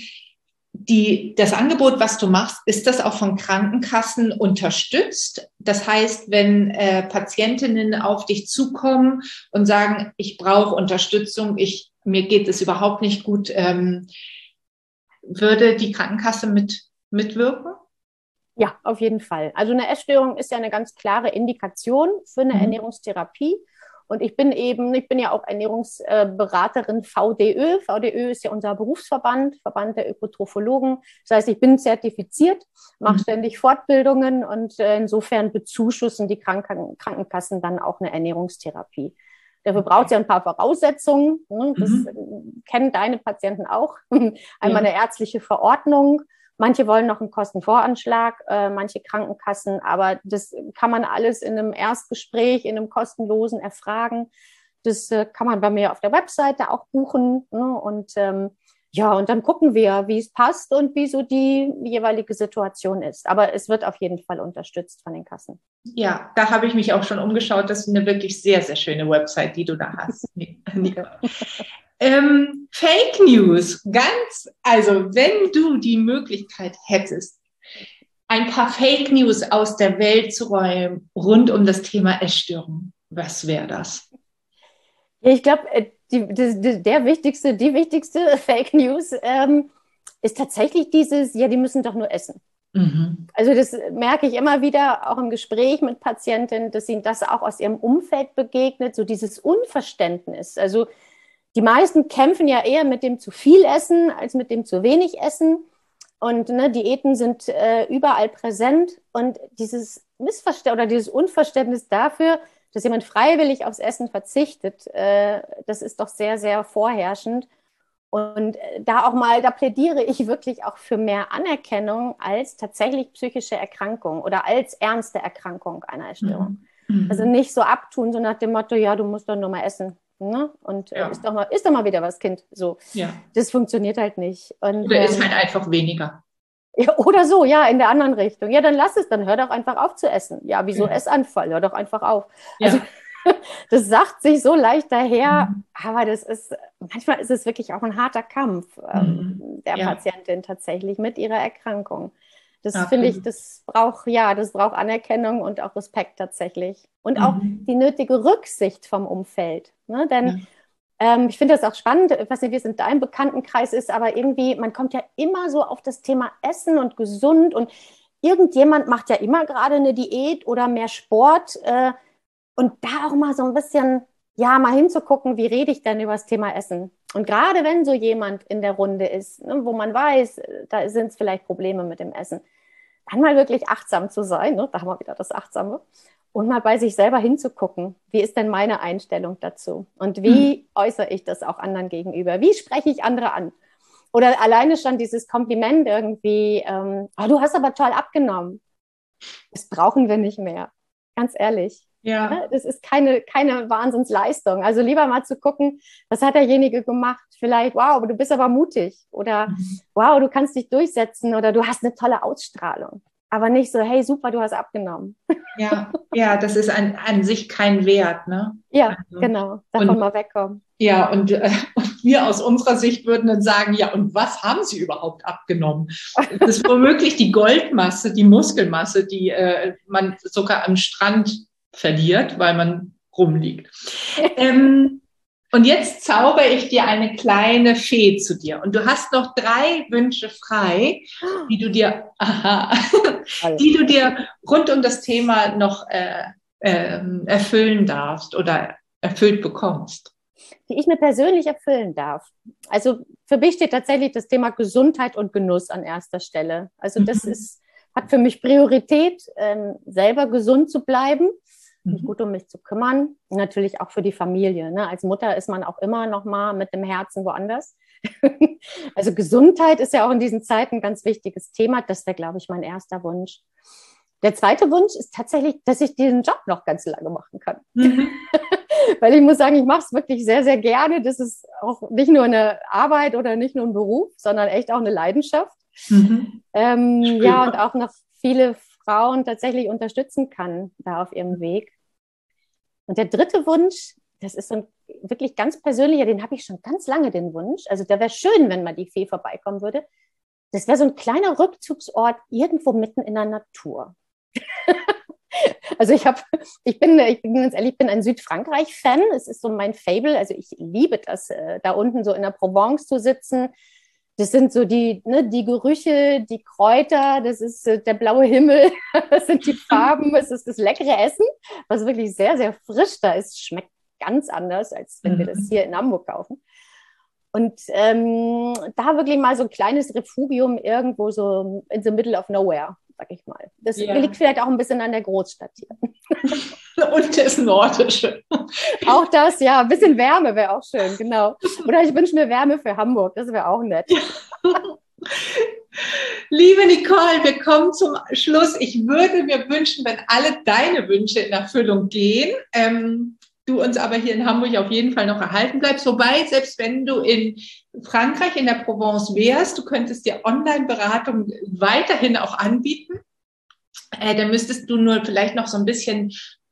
Speaker 1: das Angebot, was du machst, ist das auch von Krankenkassen unterstützt? Das heißt, wenn Patientinnen auf dich zukommen und sagen, ich brauche Unterstützung, mir geht es überhaupt nicht gut, würde die Krankenkasse mitwirken?
Speaker 2: Ja, auf jeden Fall. Also eine Essstörung ist ja eine ganz klare Indikation für eine
Speaker 1: Mhm.
Speaker 2: Ernährungstherapie. Und ich bin ja auch Ernährungsberaterin VDÖ. VDÖ ist ja unser Berufsverband, Verband der Ökotrophologen. Das heißt, ich bin zertifiziert, mache
Speaker 1: Mhm.
Speaker 2: ständig Fortbildungen und insofern bezuschussen die Krankenkassen dann auch eine Ernährungstherapie. Dafür braucht es ja ein paar Voraussetzungen. Ne? Das
Speaker 1: Mhm.
Speaker 2: kennen deine Patienten auch.
Speaker 1: Ja.
Speaker 2: Einmal eine ärztliche Verordnung. Manche wollen noch einen Kostenvoranschlag, manche Krankenkassen, aber das kann man alles in einem Erstgespräch, in einem kostenlosen erfragen. Das kann man bei mir auf der Webseite auch buchen. Ne? Und ja, und dann gucken wir, wie es passt und wie so die jeweilige Situation ist. Aber es wird auf jeden Fall unterstützt von den Kassen.
Speaker 1: Ja, da habe ich mich auch schon umgeschaut. Das ist eine wirklich sehr, sehr schöne Website, die du da hast.
Speaker 2: Danke.
Speaker 1: Fake News, also wenn du die Möglichkeit hättest, ein paar Fake News aus der Welt zu räumen rund um das Thema Essstörung, was wäre das?
Speaker 2: Ja, ich glaube, die wichtigste Fake News ist tatsächlich dieses, ja, die müssen doch nur essen.
Speaker 1: Mhm.
Speaker 2: Also das merke ich immer wieder, auch im Gespräch mit Patientinnen, dass ihnen das auch aus ihrem Umfeld begegnet, so dieses Unverständnis. Also die meisten kämpfen ja eher mit dem zu viel Essen als mit dem zu wenig Essen. Und ne, Diäten sind überall präsent. Und dieses Missverständnis oder dieses Unverständnis dafür, dass jemand freiwillig aufs Essen verzichtet, das ist doch sehr, sehr vorherrschend. Und da plädiere ich wirklich auch für mehr Anerkennung als tatsächlich psychische Erkrankung oder als ernste Erkrankung einer Essstörung.
Speaker 1: Mhm.
Speaker 2: Also
Speaker 1: Mhm.
Speaker 2: nicht so abtun, so nach dem Motto, ja, du musst doch nur mal essen. Ne? Und
Speaker 1: Ja,
Speaker 2: isst doch mal wieder was, Kind. So,
Speaker 1: ja.
Speaker 2: das funktioniert halt nicht. Und
Speaker 1: Oder ist halt einfach weniger.
Speaker 2: ja, oder so, ja, in der anderen Richtung. Ja, dann lass es, dann hör doch einfach auf zu essen. Ja, wieso
Speaker 1: Ja.
Speaker 2: Essanfall? Hör doch einfach auf. Also
Speaker 1: Ja.
Speaker 2: das sagt sich so leicht daher,
Speaker 1: Mhm.
Speaker 2: aber manchmal ist es wirklich auch ein harter Kampf
Speaker 1: Mhm.
Speaker 2: der
Speaker 1: Ja,
Speaker 2: Patientin tatsächlich mit ihrer Erkrankung. Das finde ich,
Speaker 1: absolut.
Speaker 2: das braucht Anerkennung und auch Respekt tatsächlich. Und auch
Speaker 1: Mhm.
Speaker 2: die nötige Rücksicht vom Umfeld. Ne?
Speaker 1: Ja.
Speaker 2: Denn ich finde das auch spannend, ich weiß nicht, wie es in deinem Bekanntenkreis ist, aber irgendwie, man kommt ja immer so auf das Thema Essen und gesund und irgendjemand macht ja immer gerade eine Diät oder mehr Sport und da auch mal so ein bisschen, ja, mal hinzugucken, wie rede ich denn über das Thema Essen? Und gerade wenn so jemand in der Runde ist, ne, wo man weiß, da sind es vielleicht Probleme mit dem Essen, dann mal wirklich achtsam zu sein, ne? Da haben wir wieder das Achtsame, und mal bei sich selber hinzugucken, wie ist denn meine Einstellung dazu und
Speaker 1: Mhm.
Speaker 2: wie äußere ich das auch anderen gegenüber, wie spreche ich andere an oder alleine schon dieses Kompliment irgendwie, oh, du hast aber toll abgenommen, das brauchen wir nicht mehr, ganz ehrlich.
Speaker 1: Ja.
Speaker 2: Das ist keine Wahnsinnsleistung. Also lieber mal zu gucken, was hat derjenige gemacht? Vielleicht, wow, du bist aber mutig. Oder
Speaker 1: Mhm.
Speaker 2: wow, du kannst dich durchsetzen oder du hast eine tolle Ausstrahlung. Aber nicht so, hey, super, du hast abgenommen.
Speaker 1: Ja, ja, das ist an sich kein Wert, ne?
Speaker 2: Ja,
Speaker 1: Also,
Speaker 2: genau, davon
Speaker 1: und
Speaker 2: mal wegkommen.
Speaker 1: ja, und wir aus unserer Sicht würden dann sagen, ja, und was haben Sie überhaupt abgenommen? Das ist womöglich die Goldmasse, die Muskelmasse, die man sogar am Strand verliert, weil man rumliegt. Ähm, und jetzt zauber ich dir eine kleine Fee zu dir. Und du hast noch 3 Wünsche frei, die du dir, aha,
Speaker 2: Toll.
Speaker 1: die du dir rund um das Thema noch erfüllen darfst oder erfüllt bekommst.
Speaker 2: Die ich mir persönlich erfüllen darf. Also für mich steht tatsächlich das Thema Gesundheit und Genuss an erster Stelle. Also
Speaker 1: Mhm.
Speaker 2: hat für mich Priorität, selber gesund zu bleiben, mich
Speaker 1: Mhm.
Speaker 2: gut um mich zu kümmern. Und natürlich auch für die Familie. Ne? Als Mutter ist man auch immer noch mal mit dem Herzen woanders. Also Gesundheit ist ja auch in diesen Zeiten ein ganz wichtiges Thema. Das wäre, glaube ich, mein erster Wunsch. Der zweite Wunsch ist tatsächlich, dass ich diesen Job noch ganz lange machen kann.
Speaker 1: Mhm.
Speaker 2: Weil ich muss sagen, ich mache es wirklich sehr, sehr gerne. Das ist auch nicht nur eine Arbeit oder nicht nur ein Beruf, sondern echt auch eine Leidenschaft.
Speaker 1: Mhm.
Speaker 2: Ja, und
Speaker 1: Spürbar.
Speaker 2: auch noch viele Frauen tatsächlich unterstützen kann da auf ihrem Weg. Und der dritte Wunsch, das ist so ein wirklich ganz persönlicher, den habe ich schon ganz lange, den Wunsch. Also der wäre schön, wenn mal die Fee vorbeikommen würde. Das wäre so ein kleiner Rückzugsort irgendwo mitten in der Natur. Also ich bin ganz ehrlich, ich bin ein Südfrankreich-Fan. Es ist so mein Fable. Also ich liebe das, da unten so in der Provence zu sitzen, Das sind so die Gerüche, die Kräuter, das ist der blaue Himmel, das sind die Farben, es ist das leckere Essen, was wirklich sehr, sehr frisch da ist. Schmeckt ganz anders, als wenn wir das hier in Hamburg kaufen. Und da wirklich mal so ein kleines Refugium irgendwo so in the middle of nowhere, sag ich mal. Das liegt vielleicht auch ein bisschen an der Großstadt hier.
Speaker 1: Und das Nordische.
Speaker 2: Auch das, ja, ein bisschen Wärme wäre auch schön, genau. Oder ich wünsche mir Wärme für Hamburg, das wäre auch nett.
Speaker 1: Liebe Nicole, wir kommen zum Schluss. Ich würde mir wünschen, wenn alle deine Wünsche in Erfüllung gehen, du uns aber hier in Hamburg auf jeden Fall noch erhalten bleibst. Wobei, selbst wenn du in Frankreich, in der Provence wärst, du könntest dir Online-Beratung weiterhin auch anbieten. Dann müsstest du nur vielleicht noch so ein bisschen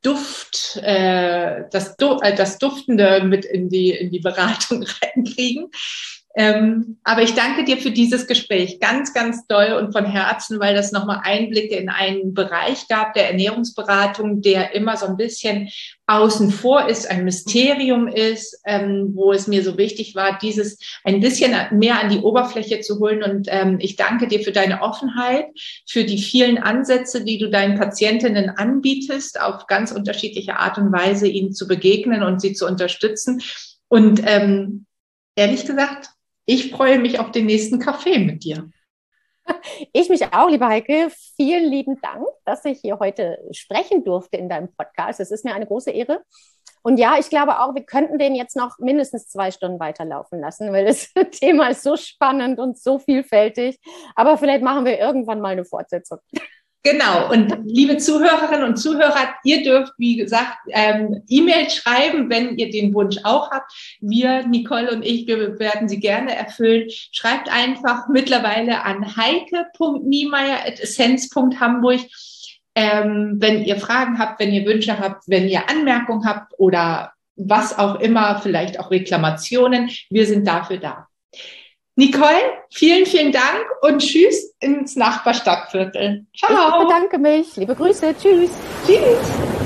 Speaker 1: das Duftende mit in die Beratung reinkriegen. Aber ich danke dir für dieses Gespräch ganz, ganz doll und von Herzen, weil das nochmal Einblicke in einen Bereich gab der Ernährungsberatung, der immer so ein bisschen außen vor ist, ein Mysterium ist, wo es mir so wichtig war, dieses ein bisschen mehr an die Oberfläche zu holen. Und ich danke dir für deine Offenheit, für die vielen Ansätze, die du deinen Patientinnen anbietest, auf ganz unterschiedliche Art und Weise ihnen zu begegnen und sie zu unterstützen. Und ehrlich gesagt, ich freue mich auf den nächsten Kaffee mit dir.
Speaker 2: Ich mich auch, liebe Heike. Vielen lieben Dank, dass ich hier heute sprechen durfte in deinem Podcast. Es ist mir eine große Ehre. Und ja, ich glaube auch, wir könnten den jetzt noch mindestens 2 Stunden weiterlaufen lassen, weil das Thema ist so spannend und so vielfältig. Aber vielleicht machen wir irgendwann mal eine Fortsetzung.
Speaker 1: Genau. Und liebe Zuhörerinnen und Zuhörer, ihr dürft, wie gesagt, E-Mail schreiben, wenn ihr den Wunsch auch habt. Wir, Nicole und ich, wir werden sie gerne erfüllen. Schreibt einfach mittlerweile an heike.niemeyer@essenz.hamburg. Wenn ihr Fragen habt, wenn ihr Wünsche habt, wenn ihr Anmerkungen habt oder was auch immer, vielleicht auch Reklamationen. Wir sind dafür da. Nicole, vielen, vielen Dank und tschüss ins Nachbarstadtviertel.
Speaker 2: Ciao. Ich bedanke mich. Liebe Grüße. Tschüss.
Speaker 1: Tschüss.